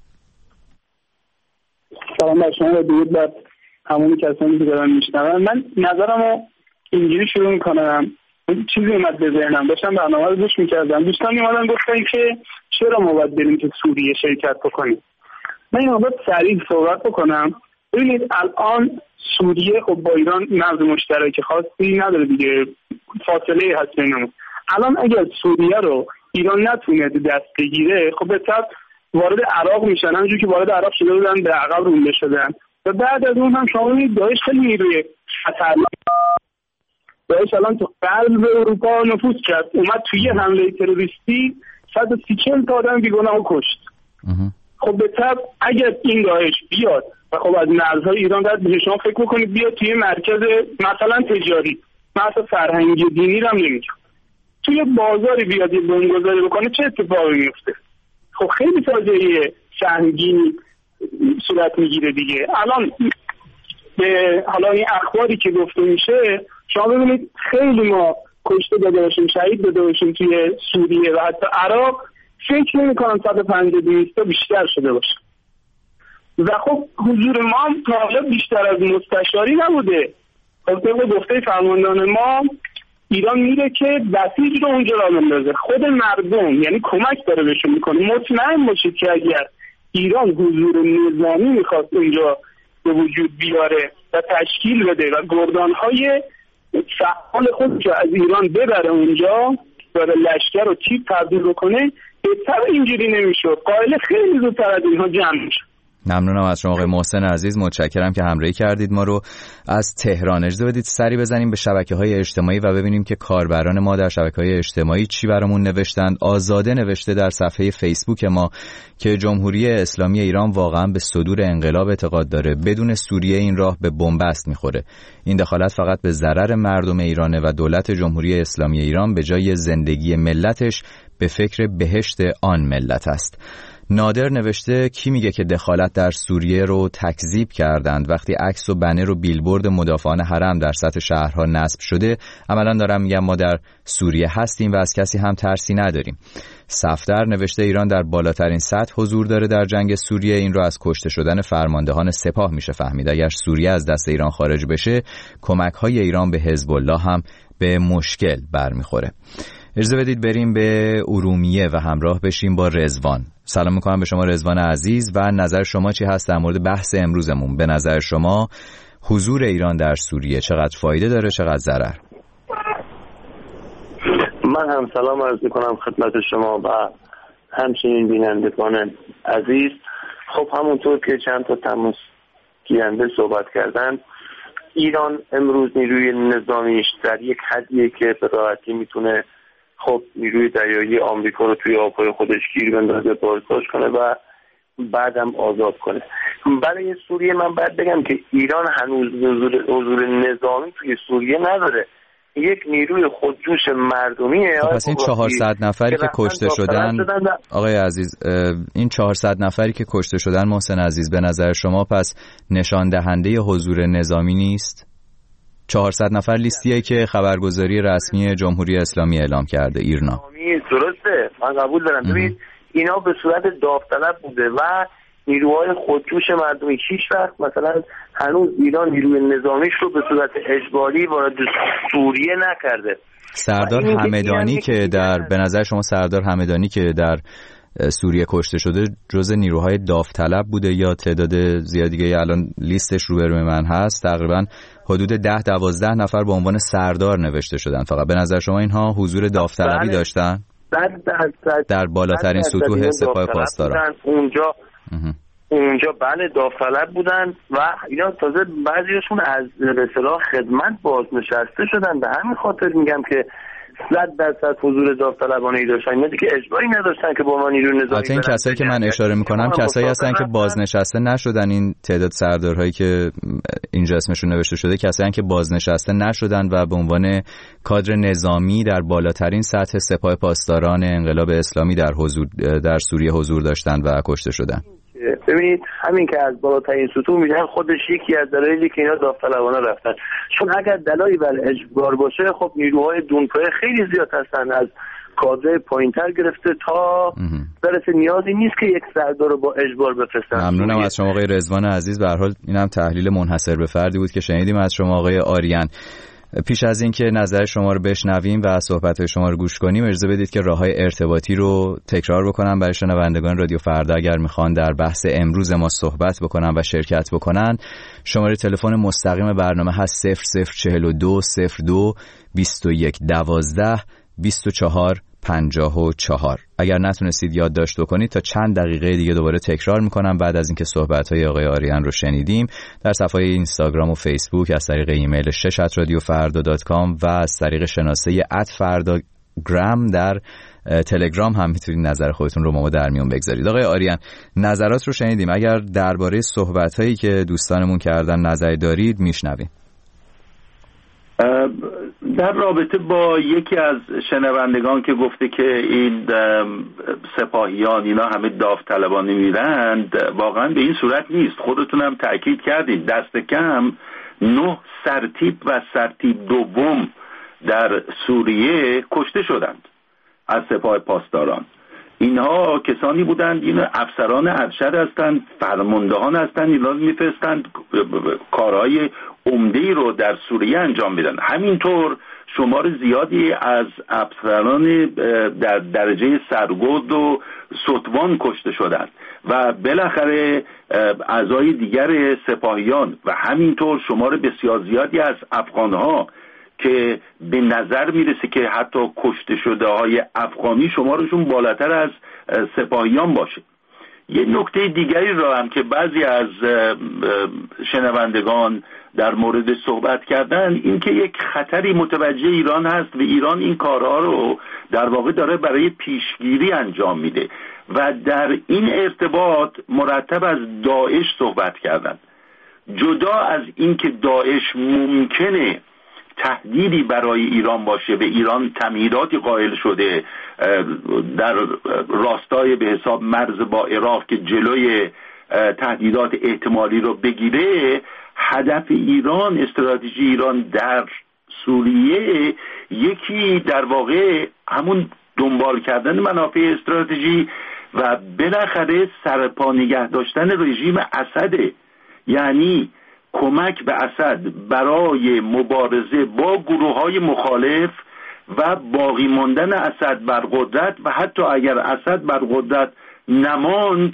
سلام بر شما و درود بر همون کسانی که دارن میشنون. من نظرمو اینجوری شروع میکنم. چیزی اومد به ذهنم، داشتم برنامه رو گوش میکردم، دوستان اومدن گفتن که چرا ما باید بریم که سوریه شرکت بکنیم. من این موضوع سریع صحبت بکنم. ببینید الان سوریه خب با ایران مرز مشترک خاصی نداره دیگه، فاصله هست بینمون. الان اگر سوریه رو ایران نتونه دست بگیره، خب به طب وارد عراق میشن، همونجوری که وارد عراق شده بودن به عقب رونده شدن و بعد از اون هم شما می‌بینید داعش خیلی نیروی خطرناک، داعش الان تو قلب اروپا نفوذ کرد، اومد توی حمله تروریستی 130 تا آدم بیگناه کشت. خب به طب اگر این داعش بیاد و خب از مرزهای ایران رد بشه، شما فکر بکنید بیاد توی مرکز مثلا تجاری، مثلا فرهنگی دینی رو هم نمیگم، توی بازاری بیاد یه بمبگذاری بکنه، چه اتفاقی میفته؟ خب خیلی فاجعه سهمگینی صورت میگیره دیگه. الان به حالا این اخباری که گفته میشه، شما ببینید خیلی ما کشته داده باشیم، شهید داده باشیم توی سوریه و حتی عراق، فکر نمی‌کنم 150 تا بیشتر شده باشه. و خب حضور ما هم تا حالا بیشتر از مستشاری نبوده. خب طبق گفته فرماندهان ما، ایران میره که بسیج رو اونجا را بندازه، خود مردم یعنی کمک داره بهشون میکنه. مطمئن باشید که اگر ایران حضور نظامی میخواست اونجا به وجود بیاره و تشکیل بده و گردانهای فعال خودش از ایران ببره اونجا و لشکر رو تیپ تبدیل بکنه، بهتر اینجوری نمیشد، قائل خیلی زودتر از اینها جمع میشه. ممنونم از شما آقای محسن عزیز، متشکرم که همراهی کردید ما رو از تهران. اجازه بدید سری بزنیم به شبکه‌های اجتماعی و ببینیم که کاربران ما در شبکه‌های اجتماعی چی برامون نوشتند. آزاده نوشته در صفحه فیسبوک ما که جمهوری اسلامی ایران واقعا به صدور انقلاب اعتقاد داره، بدون سوریه این راه به بنبست میخوره. این دخالت فقط به ضرر مردم ایرانه و دولت جمهوری اسلامی ایران به جای زندگی ملتش به فکر بهشت آن ملت است. نادر نوشته کی میگه که دخالت در سوریه رو تکذیب کردند وقتی عکس و بنر و بیلبورد مدافعان حرم در سطح شهرها نصب شده؟ عملا دارم میگم ما در سوریه هستیم و از کسی هم ترسی نداریم. صفدر نوشته ایران در بالاترین سطح حضور داره در جنگ سوریه، این رو از کشته شدن فرماندهان سپاه میشه فهمید. اگر سوریه از دست ایران خارج بشه، کمک‌های ایران به حزب الله هم به مشکل برمیخوره. اجازه بدید بریم به ارومیه و همراه بشیم با رضوان. سلام میکنم به شما رضوان عزیز و نظر شما چی هست در مورد بحث امروزمون؟ به نظر شما حضور ایران در سوریه چقدر فایده داره، چقدر ضرر؟ من هم سلام عرض میکنم خدمت شما و همچنین بینندگان عزیز. خب همونطور که چند تا تماس گیرنده صحبت کردن، ایران امروز نیروی نظامیش در یک حدیه که به راحتی میتونه خب نیروی دریایی آمریکا رو توی آبهای خودش گیر بندازه، بازداشت کنه و بعدم آزاد کنه. برای سوریه من باید بگم که ایران هنوز حضور نظامی توی سوریه نداره، یک نیروی خودجوش مردمیه. پس این 400 نفری که کشته شدن آقای عزیز، این 400 نفری که کشته شدن محسن عزیز، به نظر شما پس نشان دهنده حضور نظامی نیست؟ 400 نفر لیستیه که خبرگزاری رسمی جمهوری اسلامی اعلام کرده ایرنا. درسته، من قبول دارم. ببینید اینا به صورت داوطلب بوده و نیروهای خودجوش مردمی. هیچ وقت مثلا هنوز ایران نیروی نظامیش رو به صورت اجباری وارد سوریه نکرده. سردار همدانی که به نظر شما سردار همدانی که در سوریه کشته شده جزء نیروهای داوطلب بوده یا تعداد زیادی دیگه؟ الان لیستش روبروی من هست، تقریبا حدود 10-12 نفر به عنوان سردار نوشته شدن فقط. به نظر شما اینها حضور داوطلبی داشتن در بالاترین سطوح سپاه پاسداران؟ اونجا بله داوطلب بودن و اینا تازه بعضیشون از به اصطلاح خدمت بازنشسته شدن. به همین خاطر میگم که 100% حضور داوطلبانه‌ای داشتن، اینا دیگه اجباری نداشتن که با ما نیروی نظامی. این کسایی که من اشاره میکنم کسایی هستن که بازنشسته نشدن. این تعداد سردارهایی که اینجا اسمشون نوشته شده کسایی که بازنشسته نشدن و به عنوان کادر نظامی در بالاترین سطح سپاه پاسداران انقلاب اسلامی در سوریه حضور داشتن و کشته شدن. ببینید همین که از بالاترین سطوح میگن خودش یکی از دلایلی که اینا داوطلبانه رفتن، چون اگر دلایلی بر اجبار باشه خب نیروهای دونپایه خیلی زیاد هستن، از کادر پایینتر گرفته تا برسه نیازی نیست که یک سردار رو با اجبار بفرستن. ممنونم از شما آقای رضوان عزیز. به هر حال اینم تحلیل منحصر به فردی بود که شنیدیم از شما آقای آریان. پیش از این که نظر شما رو بشنویم و صحبت‌های شما رو گوش کنیم، اجازه بدید که راه‌های ارتباطی رو تکرار بکنم برای شنوندگان رادیو فردا اگر میخوان در بحث امروز ما صحبت بکنن و شرکت بکنن. شماره تلفن مستقیم برنامه هست 0042 02 21 12 24 54. اگر نتونستید یادداشت بکنید تا چند دقیقه دیگه دوباره تکرار میکنم بعد از اینکه صحبت‌های آقای آریان رو شنیدیم. در صفحه اینستاگرام و فیسبوک، از طریق ایمیل شش@radiofarda.com و از طریق شناسه @fardagram در تلگرام هم میتونید نظر خودتون رو با ما در میون بگذارید. آقای آریان، نظرات رو شنیدیم، اگر درباره صحبت‌هایی که دوستانمون کردن نظری دارید میشنویم. در رابطه با یکی از شنوندگان که گفته که این سپاهیان اینا همه داوطلبانه میرند، واقعا به این صورت نیست. خودتونم تأکید کردید دست کم 9 سرتیپ و سرتیپ دوم در سوریه کشته شدند از سپاه پاسداران. اینها کسانی بودند، این افسران ارشد هستند، فرماندهان هستند، اینا میفرستند کارهای عمده‌ای رو در سوریه انجام میدن. همینطور شمار زیادی از افسران در درجه سرگرد و ستوان کشته شدند و بالاخره اعضای دیگر سپاهیان و همینطور شمار بسیار زیادی از افغانها که به نظر میرسه که حتی کشته شده های افغانی شمارشون بالاتر از سپاهیان باشه. یه نکته دیگری را هم که بعضی از شنوندگان در مورد صحبت کردن، این که یک خطری متوجه ایران هست و ایران این کارها رو در واقع داره برای پیشگیری انجام میده و در این ارتباط مرتب از داعش صحبت کردن. جدا از این که داعش ممکنه تهدیدی برای ایران باشه و ایران تمهیداتی قائل شده در راستای به حساب مرز با عراق که جلوی تهدیدات احتمالی رو بگیره، هدف ایران، استراتژی ایران در سوریه یکی در واقع همون دنبال کردن منافع استراتژی و بالاخره سرپا نگه داشتن رژیم اسده، یعنی کمک به اسد برای مبارزه با گروه‌های مخالف و باقی ماندن اسد بر قدرت و حتی اگر اسد بر قدرت نماند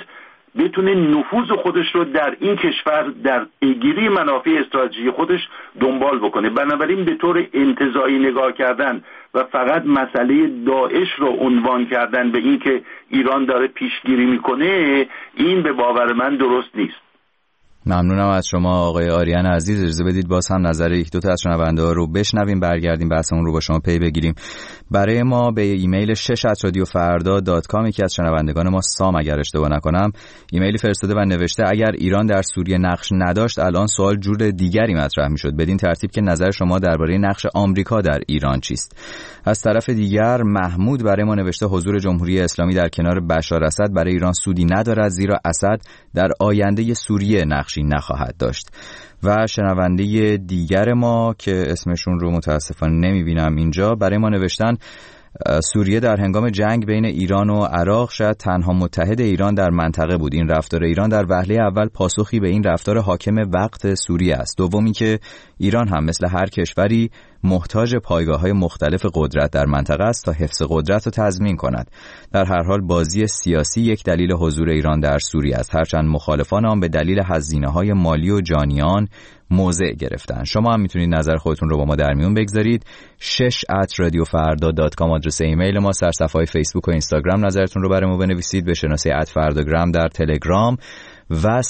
بتونه نفوذ خودش رو در این کشور در پیگیری منافع استراتژیکی خودش دنبال بکنه. بنابراین به طور انتزاعی نگاه کردن و فقط مسئله داعش رو عنوان کردن به این که ایران داره پیشگیری میکنه، این به باور من درست نیست. ممنونم از شما آقای آریان عزیز. اجازه بدید باز هم نظر یک دو تا از شنونده‌ها رو بشنویم، برگردیم بحثمون رو با شما پی بگیریم. برای ما به ایمیل 6@radiofarda.com یکی از شنوندگان ما سام اگر اشتباه نکنم ایمیلی فرستاده و نوشته اگر ایران در سوریه نقش نداشت الان سوال جور دیگری مطرح میشد، بدین ترتیب که نظر شما درباره نقش آمریکا در ایران چیست؟ از طرف دیگر محمود برای ما نوشته حضور جمهوری اسلامی در کنار بشار اسد برای ایران سودی ندارد، زیرا اسد در آینده سوریه نقشی نخواهد داشت. و شنونده دیگر ما که اسمشون رو متاسفانه نمیبینم اینجا برای ما نوشتن سوریه در هنگام جنگ بین ایران و عراق شاید تنها متحد ایران در منطقه بود. این رفتار ایران در وهله اول پاسخی به این رفتار حاکم وقت سوریه است. دومی که ایران هم مثل هر کشوری محتاج پایگاه‌های مختلف قدرت در منطقه است تا حفظ قدرت را تضمین کند. در هر حال بازی سیاسی یک دلیل حضور ایران در سوریه است، هرچند مخالفان آن به دلیل هزینه‌های مالی و جانی آن موضع گرفتن. شما هم میتونید نظر خودتون رو با ما در میون بگذارید. 6@radiofarda.com آدرس ایمیل ما، سرصفحه‌های فیسبوک و اینستاگرام نظرتون رو برای ما بنویسید، به شناسه @فرداگرام در تلگرام و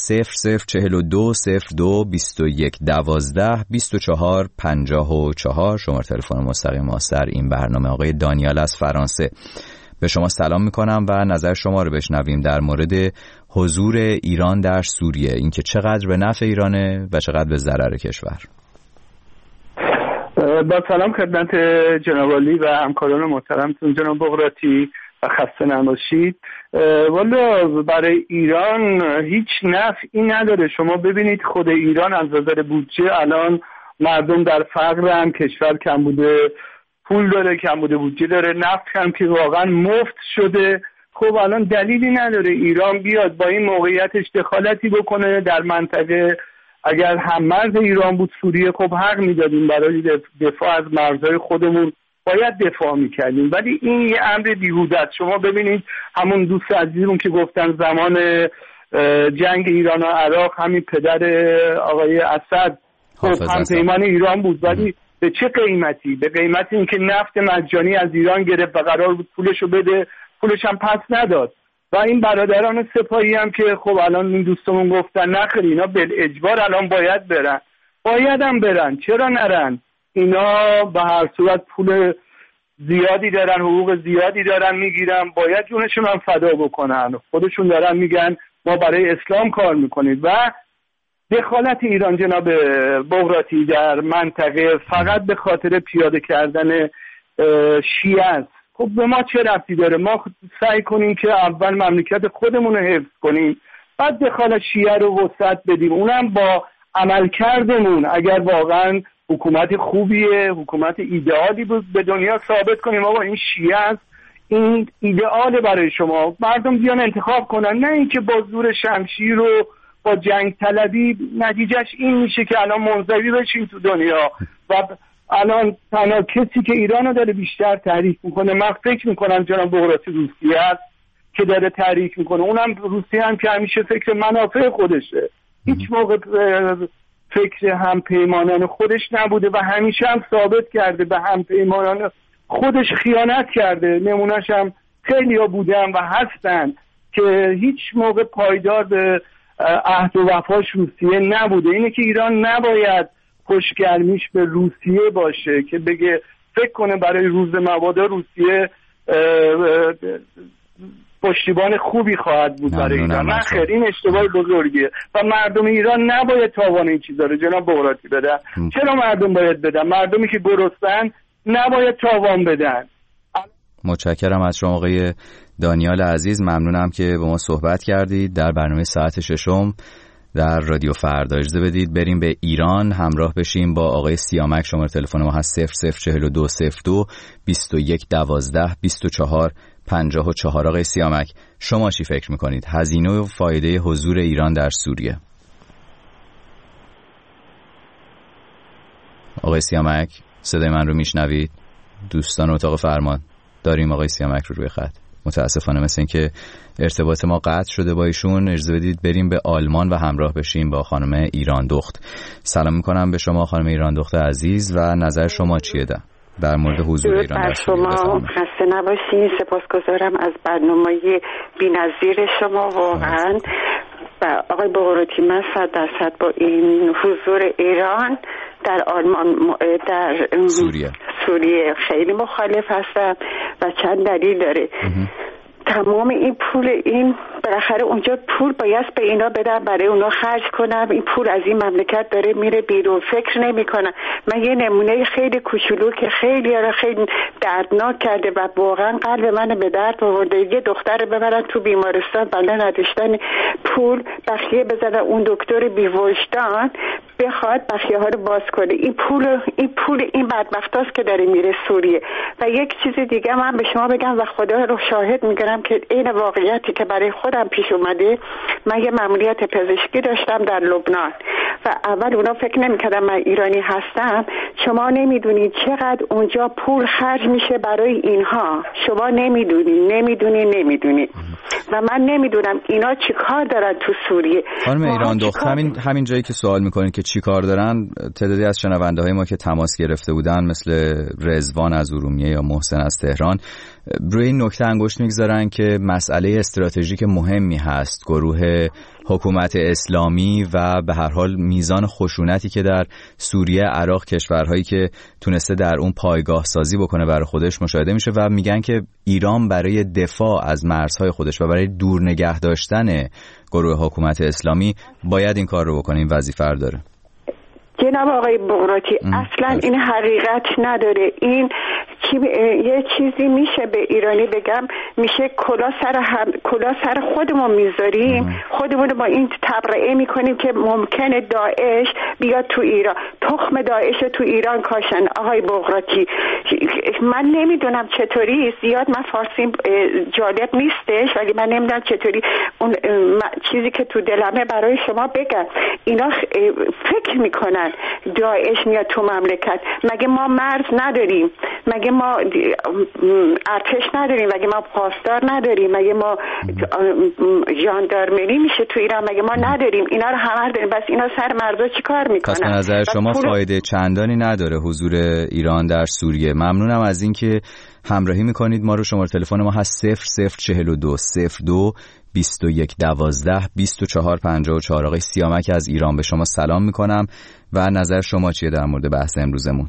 00420221122454 شماره تلفن مستقیم ما در این برنامه. آقای دانیال از فرانسه، به شما سلام میکنم و نظر شما رو بشنویم در مورد حضور ایران در سوریه، اینکه چقدر به نفع ایرانه و چقدر به ضرر کشور. با سلام خدمت جناب عالی و همکاران محترمتون جناب بغراتی و خسته نباشید. والا برای ایران هیچ نفعی نداره. شما ببینید خود ایران از نظر بودجه الان مردم در فقرن، کشور کم بوده پول داره، کم بوده بودجه داره، نفت هم که واقعا مفت شده. خب الان دلیلی نداره ایران بیاد با این موقعیتش دخالتی بکنه در منطقه. اگر هم مرز ایران بود سوریه، خب حق میدادیم برای دفاع از مرزهای خودمون باید دفاع میکردیم، ولی این یه امر بیهوده است. شما ببینید همون دوست عزیزمون که گفتن زمان جنگ ایران و عراق همین پدر آقای اسد هم پیمان ایران بود، ولی به چه قیمتی؟ به قیمت اینکه نفت مجانی از ایران گرفت و قرار بود پولشو بده، پولش هم پس نداد. و این برادران سپاهی هم که خب الان این دوستمون گفتن نخیر اینا بالاجبار الان باید برن، باید هم برن، چرا نرن؟ اینا به هر صورت پول زیادی دارن، حقوق زیادی دارن میگیرن، باید جونشون هم فدا بکنن. خودشون دارن میگن ما برای اسلام کار میکنیم. و دخالت ایران جناب بغراتی در منطقه فقط به خاطر پیاده کردن شیعه است. خب به ما چه ربطی داره؟ ما سعی کنیم که اول مملکت خودمون رو حفظ کنیم، بعد دخالت شیعه رو وسعت بدیم، اونم با عملکردمون. اگر واقعا حکومت خوبیه، حکومت ایدئالی بود، به دنیا ثابت کنیم آقا این شیعه است، این ایدئال برای شما، مردم بیان انتخاب کنن، نه اینکه با زور شمشیر و با جنگ طلبی نتیجهش این میشه که الان منزوی بشیم تو دنیا. و الان تنها کسی که ایرانو داره بیشتر تحریک میکنه من فکر میکنم جناب بغراتی روسیه است که داره تحریک میکنه. اونم روسیه هم که همیشه فکر منافع خودشه، هیچ موقع فکر هم پیمانان خودش نبوده و همیشه هم ثابت کرده به هم پیمانان خودش خیانت کرده. نمونهش هم خیلی ها بودن و هستن که هیچ موقع پایدار به عهد و وفاش روسیه نبوده. اینه که ایران نباید خوشگرمیش به روسیه باشه که بگه فکر کنه برای روز مبادا روسیه پشتیبان خوبی خواهد بود برای ایران. نه خیر، این اشتباه بزرگیه و مردم ایران نباید تاوان این چیزا رو جناب بغراتی بدن. چرا مردم باید بدن؟ مردمی که گرسنن نباید تاوان بدن. متشکرم از شما آقای دانیال عزیز، ممنونم که با ما صحبت کردید در برنامه ساعت ششم در رادیو فردا. اجازه بدید بریم به ایران همراه بشیم با آقای سیامک. شماره تلفن ما هست 004202 2112 2454. آقای سیامک، شما چی فکر میکنید؟ هزینه و فایده حضور ایران در سوریه. آقای سیامک صدای من رو میشنوید؟ دوستان اتاق فرمان داریم آقای سیامک رو روی خط. متاسفانه مثل این که ارتباط ما قطع شده با ایشون. اجازه بدید بریم به آلمان و همراه بشیم با خانم ایراندخت. سلام میکنم به شما خانم ایراندخت عزیز و نظر شما چیه در مورد حضور ایران در سوریه؟ شما خسته نباشین. سپاسگزارم از برنامه بی‌نظیر شما واقعا. و آقای بغراتی من 100% با این حضور ایران در آلمان در سوریه خیلی مخالف هستم و چند دلیل داره. تمام این پول، این بالاخره اونجا پول باید به اینا بدم برای اونا خرج کنم. این پول از این مملکت داره میره بیرون، فکر نمی کنم. من یه نمونه خیلی کوچولو که خیلی دردناک کرده و واقعا قلب من به درد آورده. یه دختر ببرن تو بیمارستان بله نداشتن پول بخیه بزنن، اون دکتر بی‌وجدان بخواد بخیه ها رو باز کنه. این پول این بدبختاست که داره میره سوریه. و یک چیز دیگه من به شما بگم و خدا رو شاهد میگم که این واقعیتی که برای خودم پیش اومده. من یه مأموریت پزشکی داشتم در لبنان و اول اونا فکر نمی‌کردن من ایرانی هستم. شما نمیدونید چقدر اونجا پول خرج میشه برای اینها. شما نمیدونی و من نمیدونم اینا چی کار دارن تو سوریه. خانم ایراندخت همین جایی که سوال میکنید که چی کار دارن، تعدادی از شنونده های ما که تماس گرفته بودن مثل رضوان از ارومیه یا محسن از تهران روی این نکته انگشت میگذارن که مسئله استراتژیک مهمی هست گروه حکومت اسلامی و به هر حال میزان خشونتی که در سوریه، عراق، کشورهایی که تونسته در اون پایگاه سازی بکنه برای خودش مشاهده میشه و میگن که ایران برای دفاع از مرزهای خودش و برای دور نگه داشتن گروه حکومت اسلامی باید این کار رو بکنه. این وظیفه رو داره. جناب آقای بغراتی اصلا این حقیقت نداره. این یه چیزی میشه به ایرانی بگم، میشه کلا سر خودمون میذاریم، خودمون با این تبرئه میکنیم که ممکنه داعش بیاد تو ایران، تخم داعش تو ایران کاشن. آقای بغراتی من نمیدونم چطوری، زیاد من فارسیم جالب نیستش ولی من نمیدونم چطوری اون چیزی که تو دلمه برای شما بگم. اینا فکر میکنن داعش میاد تو مملکت. مگه ما مرز نداریم؟ مگه ما ارتش نداریم؟ مگه ما پاسدار نداریم؟ مگه ما ژاندارمری میشه تو ایران؟ مگه ما نداریم؟ اینا رو همه داریم. بس اینا سر مرزا چی کار میکنن؟ پس نظر شما فایده چندانی نداره حضور ایران در سوریه. ممنونم از اینکه همراهی میکنید ما رو. شماره تلفن ما هست 0042 02 21 12 24 54. آقای سیامک از ایران به شما سلام میکنم و نظر شما چیه در مورد بحث امروزمون؟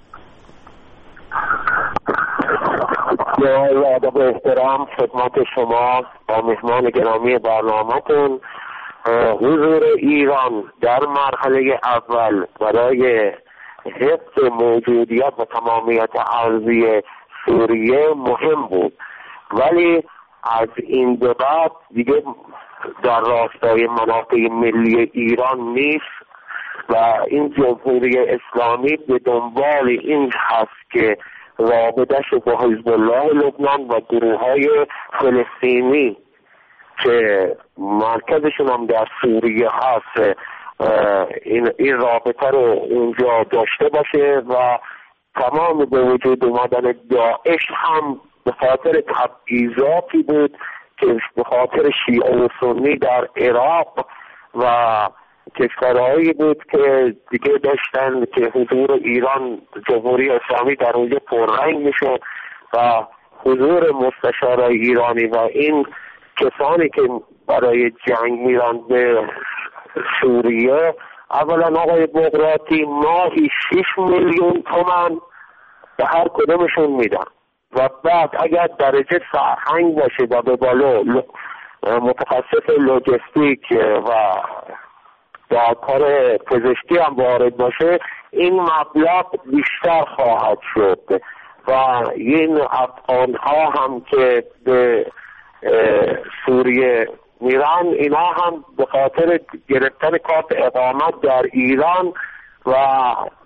با ادب و احترام خدمت شما و مهمان گرامی برنامه‌تون. حضور ایران در مرحله اول برای حفظ موجودیت و تمامیت ارضی سوریه مهم بود، ولی از این به بعد دیگه در راستای منافع ملی ایران نیست و این جمهوری اسلامی به دنبال این هست که رابطه‌اش با حزب الله لبنان و گروه‌های فلسطینی که مرکزشون هم در سوریه هست این رابطه رو اونجا داشته باشه و تمام به وجود اومدن داعش هم به خاطر تبعیضاتی بود که به خاطر شیعه و سنی در عراق و کشورهایی بود که دیگه داشتن که حضور ایران جمهوری اسلامی در اونجا پررنگ میشه و حضور مستشارای ایرانی و این کسانی که برای جنگ میرن به سوریه. اولا آقای بغراتی ماهی 6 میلیون تومان به هر کدومشون میدن و بعد اگر درجه سرهنگ باشه و به بالا متخصص لوجستیک و در کار پزشکی هم وارد باشه این مبلغ بیشتر خواهد شد و این افغان ها هم که به سوریه میرن اینا هم به خاطر گرفتن کارت اقامت در ایران و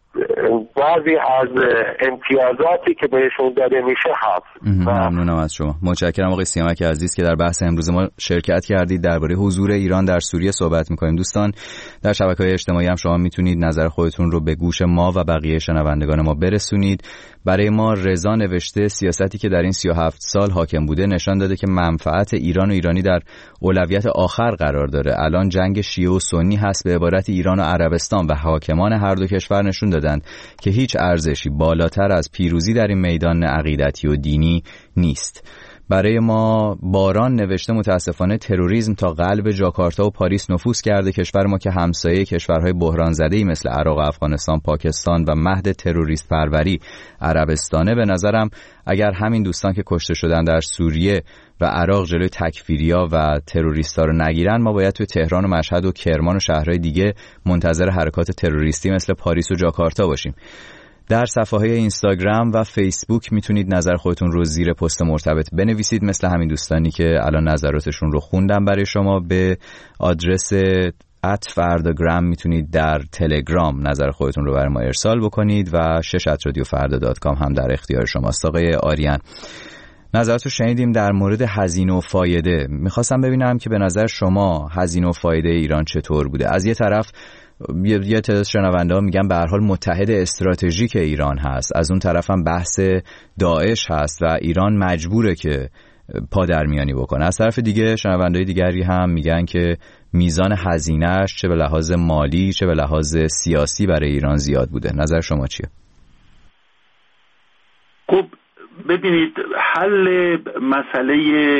بعضی از امتیازاتی که بهشون داده میشه هست. ممنونم از شما. متشکرم آقای سیامک عزیز که در بحث امروز ما شرکت کردید. درباره حضور ایران در سوریه صحبت می‌کنیم. دوستان در شبکه‌های اجتماعی هم شما میتونید نظر خودتون رو به گوش ما و بقیه شنوندگان ما برسونید. برای ما رضا نوشته سیاستی که در این 37 سال حاکم بوده نشان داده که منفعت ایران و ایرانی در اولویت آخر قرار داره. الان جنگ شیعه و سنی هست، به عبارت ایران و عربستان و حاکمان هر دو کشور نشون دادند که هیچ ارزشی بالاتر از پیروزی در این میدان عقیدتی و دینی نیست. برای ما باران نوشته متاسفانه تروریسم تا قلب جاکارتا و پاریس نفوذ کرده. کشور ما که همسایه کشورهای بحران زده‌ای مثل عراق، افغانستان، پاکستان و مهد تروریست پروری عربستانه. به نظرم اگر همین دوستان که کشته شدن در سوریه و عراق جلوی تکفیریا و تروریستا رو نگیرن، ما باید توی تهران و مشهد و کرمان و شهرهای دیگه منتظر حرکات تروریستی مثل پاریس و جاکارتا باشیم. در صفحه‌های اینستاگرام و فیسبوک میتونید نظر خودتون رو زیر پست مرتبط بنویسید، مثل همین دوستانی که الان نظراتشون رو خوندم برای شما. به آدرس @فرdagram میتونید در تلگرام نظر خودتون رو برای ما ارسال بکنید و 6@radiofarda.com هم در اختیار شماست. آقای آریان، نظراتو شنیدیم در مورد هزینه و فایده. میخواستم ببینم که به نظر شما هزینه و فایده ایران چطور بوده؟ از یه طرف یه تعداد شنونده ها میگن به هر حال متحد استراتژیک ایران هست، از اون طرف هم بحث داعش هست و ایران مجبوره که پادرمیانی بکنه. از طرف دیگه شنونده‌های دیگری هم میگن که میزان هزینه‌اش چه به لحاظ مالی چه به لحاظ سیاسی برای ایران زیاد بوده. نظر شما چیه؟ خب ببینید، حل مسئله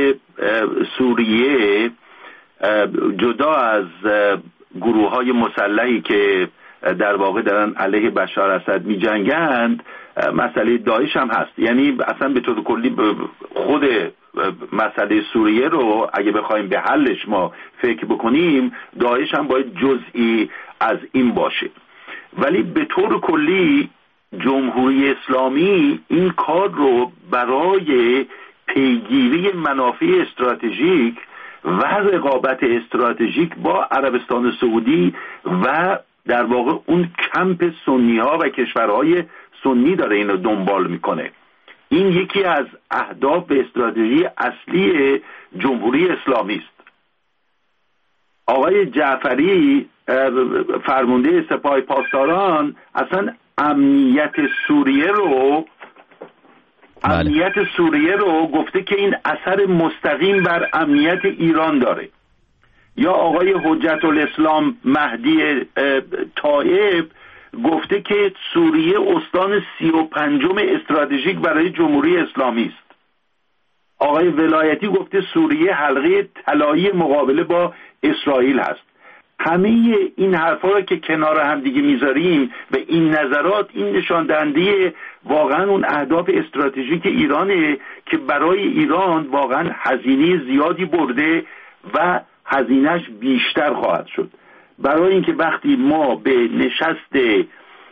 سوریه جدا از گروه‌های مسلحی که در واقع دارن علیه بشار اسد می جنگند، مسئله داعش هم هست. یعنی اصلا به طور کلی خود مسئله سوریه رو اگه بخوایم به حلش ما فکر بکنیم، داعش هم باید جزئی از این باشه. ولی به طور کلی جمهوری اسلامی این کار رو برای پیگیری منافع استراتژیک و رقابت استراتژیک با عربستان سعودی و در واقع اون کمپ سنی ها و کشورهای سنی داره اینو دنبال میکنه. این یکی از اهداف استراتژی اصلی جمهوری اسلامی است. آقای جعفری فرمانده سپاه پاسداران اصلا امنیت سوریه رو گفته که این اثر مستقیم بر امنیت ایران داره. یا آقای حجت الاسلام مهدی طائب گفته که سوریه استان 35 استراتژیک برای جمهوری اسلامی است. آقای ولایتی گفته سوریه حلقه طلایی مقابله با اسرائیل هست. همه این حرفا رو که کنار هم دیگه میذاریم و این نظرات، این نشان دهنده واقعا اون اهداف استراتژیک ایرانه که برای ایران واقعا هزینه زیادی برده و هزینهش بیشتر خواهد شد. برای اینکه وقتی ما به نشست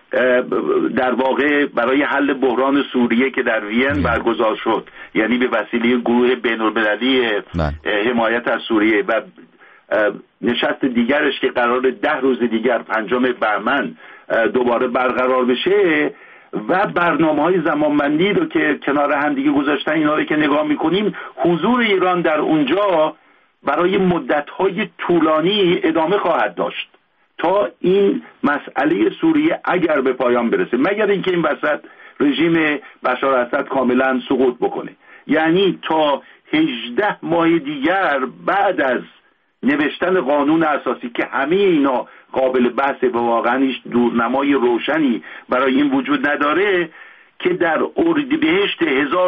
در واقع برای حل بحران سوریه که در وین برگزار شد، یعنی به وسیله گروه بین‌المللی حمایت از سوریه و نشست دیگرش که قرار 10 روز دیگر 5 بهمن دوباره برقرار بشه و برنامه‌های زمانبندی رو که کنار هم دیگه گذاشتن، اینا رو که نگاه می‌کنیم، حضور ایران در اونجا برای مدت‌های طولانی ادامه خواهد داشت تا این مسئله سوریه اگر به پایان برسه، مگر اینکه این وسط رژیم بشار اسد کاملا سقوط بکنه. یعنی تا 18 ماه دیگر بعد از نوشتن قانون اساسی که همه اینا قابل بحثه و واقعا هیچ دورنمای روشنی برای این وجود نداره، که در اردیبهشت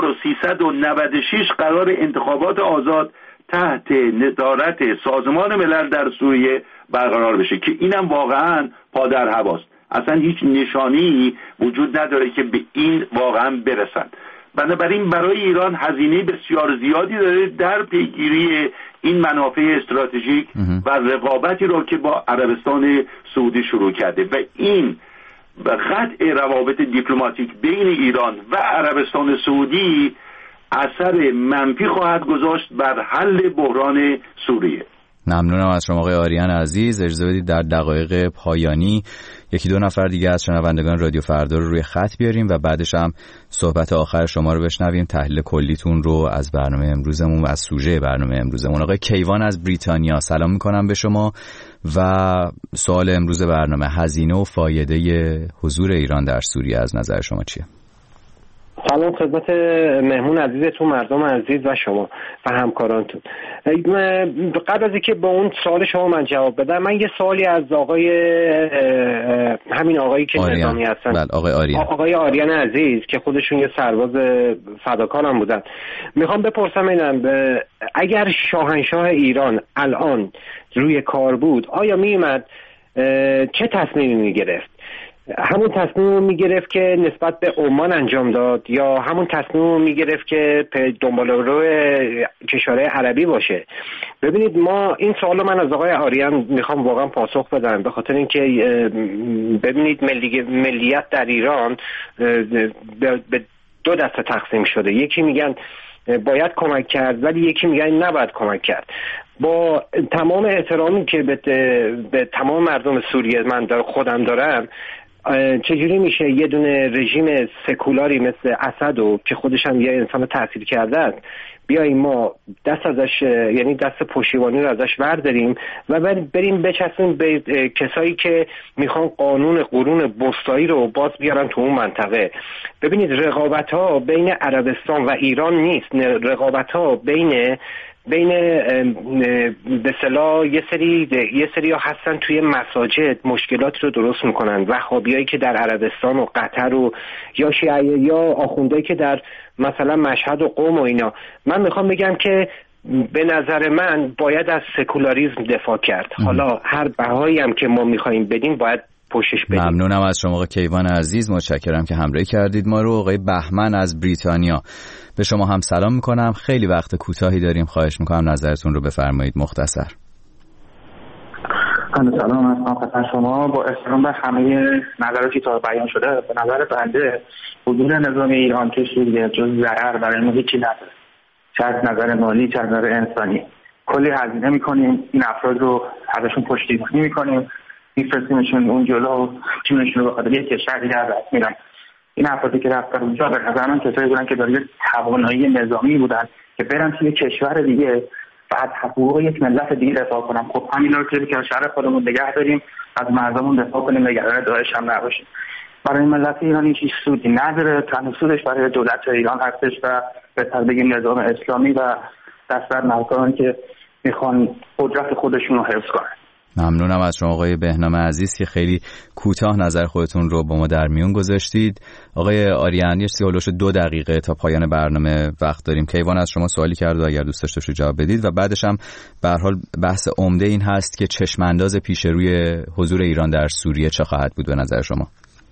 1396 قرار انتخابات آزاد تحت نظارت سازمان ملل در سوریه برقرار بشه، که اینم واقعا پادر هواست. اصلا هیچ نشانی وجود نداره که به این واقعا برسند. بنابراین برای ایران هزینه بسیار زیادی داره در پیگیری این منافع استراتژیک و رقابتی رو که با عربستان سعودی شروع کرده و این به قطع روابط دیپلماتیک بین ایران و عربستان سعودی اثر منفی خواهد گذاشت بر حل بحران سوریه. ممنونم از شما آقای آریان عزیز. اجازه بدید در دقایق پایانی یکی دو نفر دیگه از شنوندگان رادیو فردا رو روی خط بیاریم و بعدش هم صحبت آخر شما رو بشنویم، تحلیل کلیتون رو از برنامه امروزمون و از سوژه برنامه امروزمون. آقای کیوان از بریتانیا، سلام میکنم به شما و سوال امروز برنامه: هزینه و فایده حضور ایران در سوریه از نظر شما چیه؟ سلام خدمت مهمون عزیزتون، مردم عزیز و شما و همکارانتون. قبل از اینکه به اون سوال شما من جواب بدم، من یه سوالی از همین آقایی که نظامی هستن، آقای آریان عزیز که خودشون یه سرباز فداکارم بودن، میخوام بپرسم اینم اگر شاهنشاه ایران الان روی کار بود آیا میومد چه تصمیمی میگرفت؟ همون تصمیم رو میگرفت که نسبت به عمان انجام داد یا همون تصمیم رو میگرفت که دنبال رو کشورهای عربی باشه؟ ببینید، ما این سوال رو من از آقای آریان میخوام واقعا پاسخ بدم، به خاطر اینکه ببینید ملیت در ایران به دو دسته تقسیم شده. یکی میگن باید کمک کرد ولی یکی میگن نباید کمک کرد. با تمام احترامی که به تمام مردم سوریه من خودم دارم، چجوری میشه یه دونه رژیم سکولاری مثل اسد که خودش هم یه انسان تحصیل کرده است بیاییم ما دست ازش، یعنی دست پشتیبانی رو ازش برداریم و بریم بچسبیم به کسایی که میخوان قانون قرون وسطایی رو باز بیارن تو اون منطقه؟ ببینید، رقابت ها بین عربستان و ایران نیست، رقابت ها بین به اصطلاح یه سری ها هستن توی مساجد مشکلات رو درست میکنن، وهابیایی که در عربستان و قطر و یا شیعه یا آخوندایی که در مثلا مشهد و قم و اینا. من میخوام بگم که به نظر من باید از سکولاریسم دفاع کرد. حالا هر بهایی هم که ما میخواییم بدیم باید پوشش بدیم. ممنونم از شما آقای کیوان عزیز، متشکرم که همراهی کردید ما رو. آقای بهمن از بریتانیا، به شما هم سلام میکنم. خیلی وقت کوتاهی داریم، خواهش میکنم نظرتون رو بفرمایید مختصر. سلام از خدمت شما. با احترام به همه نظراتی که بیان شده، به نظر بنده حضور نظام ایران که سوریه جز ضرر برای ما هیچی نداره، چه از نظر مالی چه از نظر انسانی. کلی هزینه میکنیم، این افراد رو ازشون پشتیبانی میکنیم، میفرستیمشون اون جلو، جونشون رو به خاطر یک کشور دیگه از میرن. این افرادی که رفتن اونجا به نظر من کسایی بودن که دارای توانایی نظامی بودن که برن توی کشور دیگه بعد حقوق یک ملت دیگه دفاع کنن. خب همینا رو که شهر خودمون نگه داریم، از مردمون دفاع کنیم، نگران داعش هم نباشیم. برای ملت ایران هیچ سودی نداره، تنها سودش برای دولت ایران هستش و بهتر بگیم نظام اسلامی و دستور مردمان که میخوان قدرت خودشون رو حفظ کنن. ممنونم از شما آقای بهنام عزیز که خیلی کوتاه نظر خودتون رو با ما در میون گذاشتید. آقای آریان، یه هولوش 2 دقیقه تا پایان برنامه وقت داریم. کیوان از شما سوالی کرد و اگر دوست داشتید جواب بدید و بعدش هم به هر حال بحث عمده این هست که چشم انداز پیش روی حضور ایران در سوریه چه خواهد بود به نظر شما؟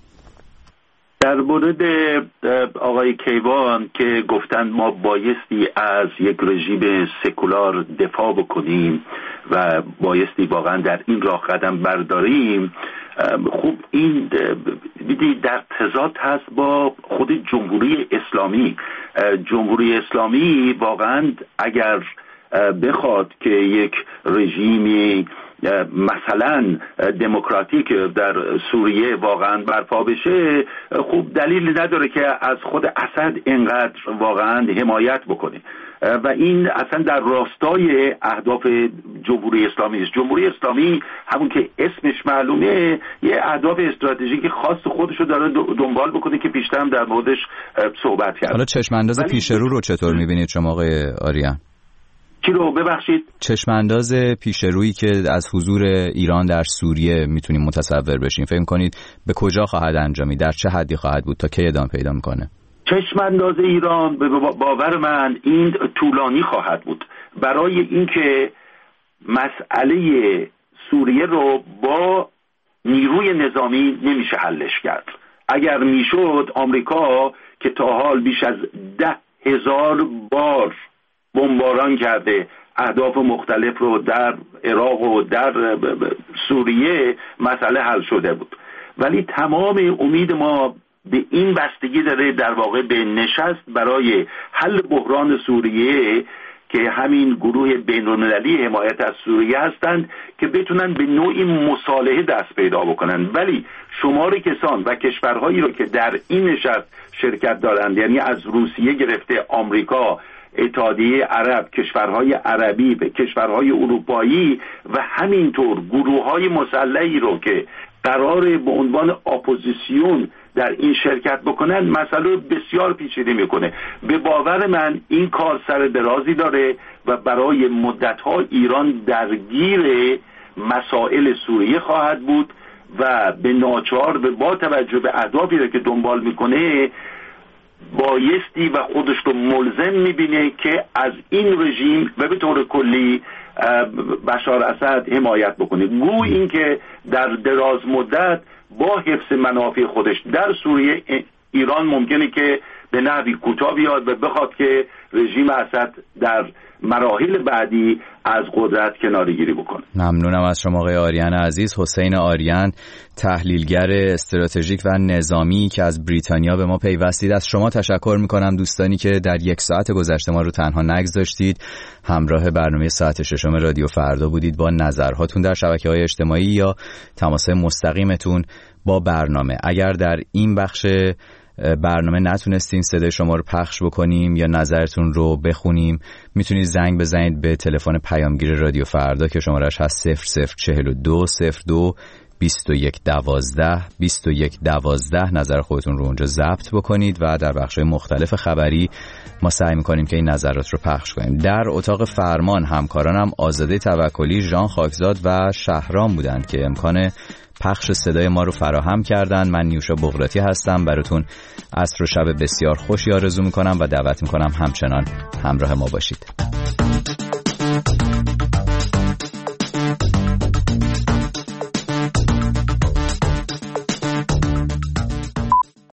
در مورد آقای کیوان که گفتن ما بایستی از یک رژیم سکولار دفاع بکنیم و بایستی واقعا در این راه قدم برداریم، خوب این دیدید در تضاد هست با خود جمهوری اسلامی. جمهوری اسلامی واقعا اگر بخواد که یک رژیمی مثلا دموکراتیک در سوریه واقعا برپا بشه، خوب دلیل نداره که از خود اسد اینقدر واقعا حمایت بکنه و این اصلا در راستای اهداف جمهوری اسلامی است. جمهوری اسلامی همون که اسمش معلومه یه اهداف استراتژیک خاص خودشو داره دنبال بکنه که پیشتر هم در موردش صحبت کردم. حالا چشم انداز پیش رو چطور می‌بینید شما آقای آریان؟ چی رو ببخشید؟ چشم انداز پیش رویی که از حضور ایران در سوریه میتونیم متصور بشیم، فکر کنید به کجا خواهد انجامید، در چه حدی خواهد بود، تا کی ادامه پیدا میکنه؟ چشم انداز ایران به باور من این طولانی خواهد بود، برای اینکه مسئله سوریه رو با نیروی نظامی نمیشه حلش کرد. اگر میشد آمریکا که تا حال بیش از 10,000 بار بمباران کرده اهداف مختلف رو در عراق و در سوریه، مسئله حل شده بود. ولی تمام امید ما به این بستگی داره در واقع به نشست برای حل بحران سوریه که همین گروه بین‌المللی حمایت از سوریه هستند که بتونن به نوعی مصالحه دست پیدا بکنن. ولی شمار کسان و کشورهایی رو که در این نشست شرکت دارند، یعنی از روسیه گرفته آمریکا، اتحادیه عرب، کشورهای عربی، به کشورهای اروپایی و همینطور گروه‌های مسلحی رو که قراره به عنوان اپوزیسیون در این شرکت بکنن، مسئله بسیار پیچیده میکنه. به باور من این کار سر درازی داره و برای مدت‌ها ایران درگیر مسائل سوریه خواهد بود و به ناچار با توجه به اهدافی رو که دنبال میکنه بایستی و خودش رو ملزم میبینه که از این رژیم و به طور کلی بشار اسد حمایت بکنه. گویا این که در دراز مدت با حفظ منافع خودش در سوریه ایران ممکنه که به نحوی کوتاه بیاد و بخواد که رژیم اسد در مراحل بعدی از قدرت کناره‌گیری بکنه. ممنونم از شما آقای آریان عزیز. حسین آریان، تحلیلگر استراتژیک و نظامی که از بریتانیا به ما پیوستید، از شما تشکر میکنم. دوستانی که در یک ساعت گذشته ما رو تنها نگذاشتید، همراه برنامه ساعت ششم رادیو فردا بودید با نظرهاتون در شبکه‌های اجتماعی یا تماس مستقیمتون با برنامه. اگر در این بخش برنامه نتونستین صدای شما رو پخش بکنیم یا نظرتون رو بخونیم، میتونید زنگ بزنید به تلفن پیامگیر رادیو فردا که شمارش هست 0042 02 2112 2112. نظر خودتون رو اونجا ضبط بکنید و در بخش‌های مختلف خبری ما سعی می‌کنیم که این نظرات رو پخش کنیم. در اتاق فرمان همکارانم آزاده توکلی، ژان خاکزاد و شهرام بودند که امکان پخش صدای ما رو فراهم کردن. من نیوشا بغراتی هستم. براتون عصر و شب بسیار خوشی آرزو میکنم و دعوت میکنم همچنان همراه ما باشید.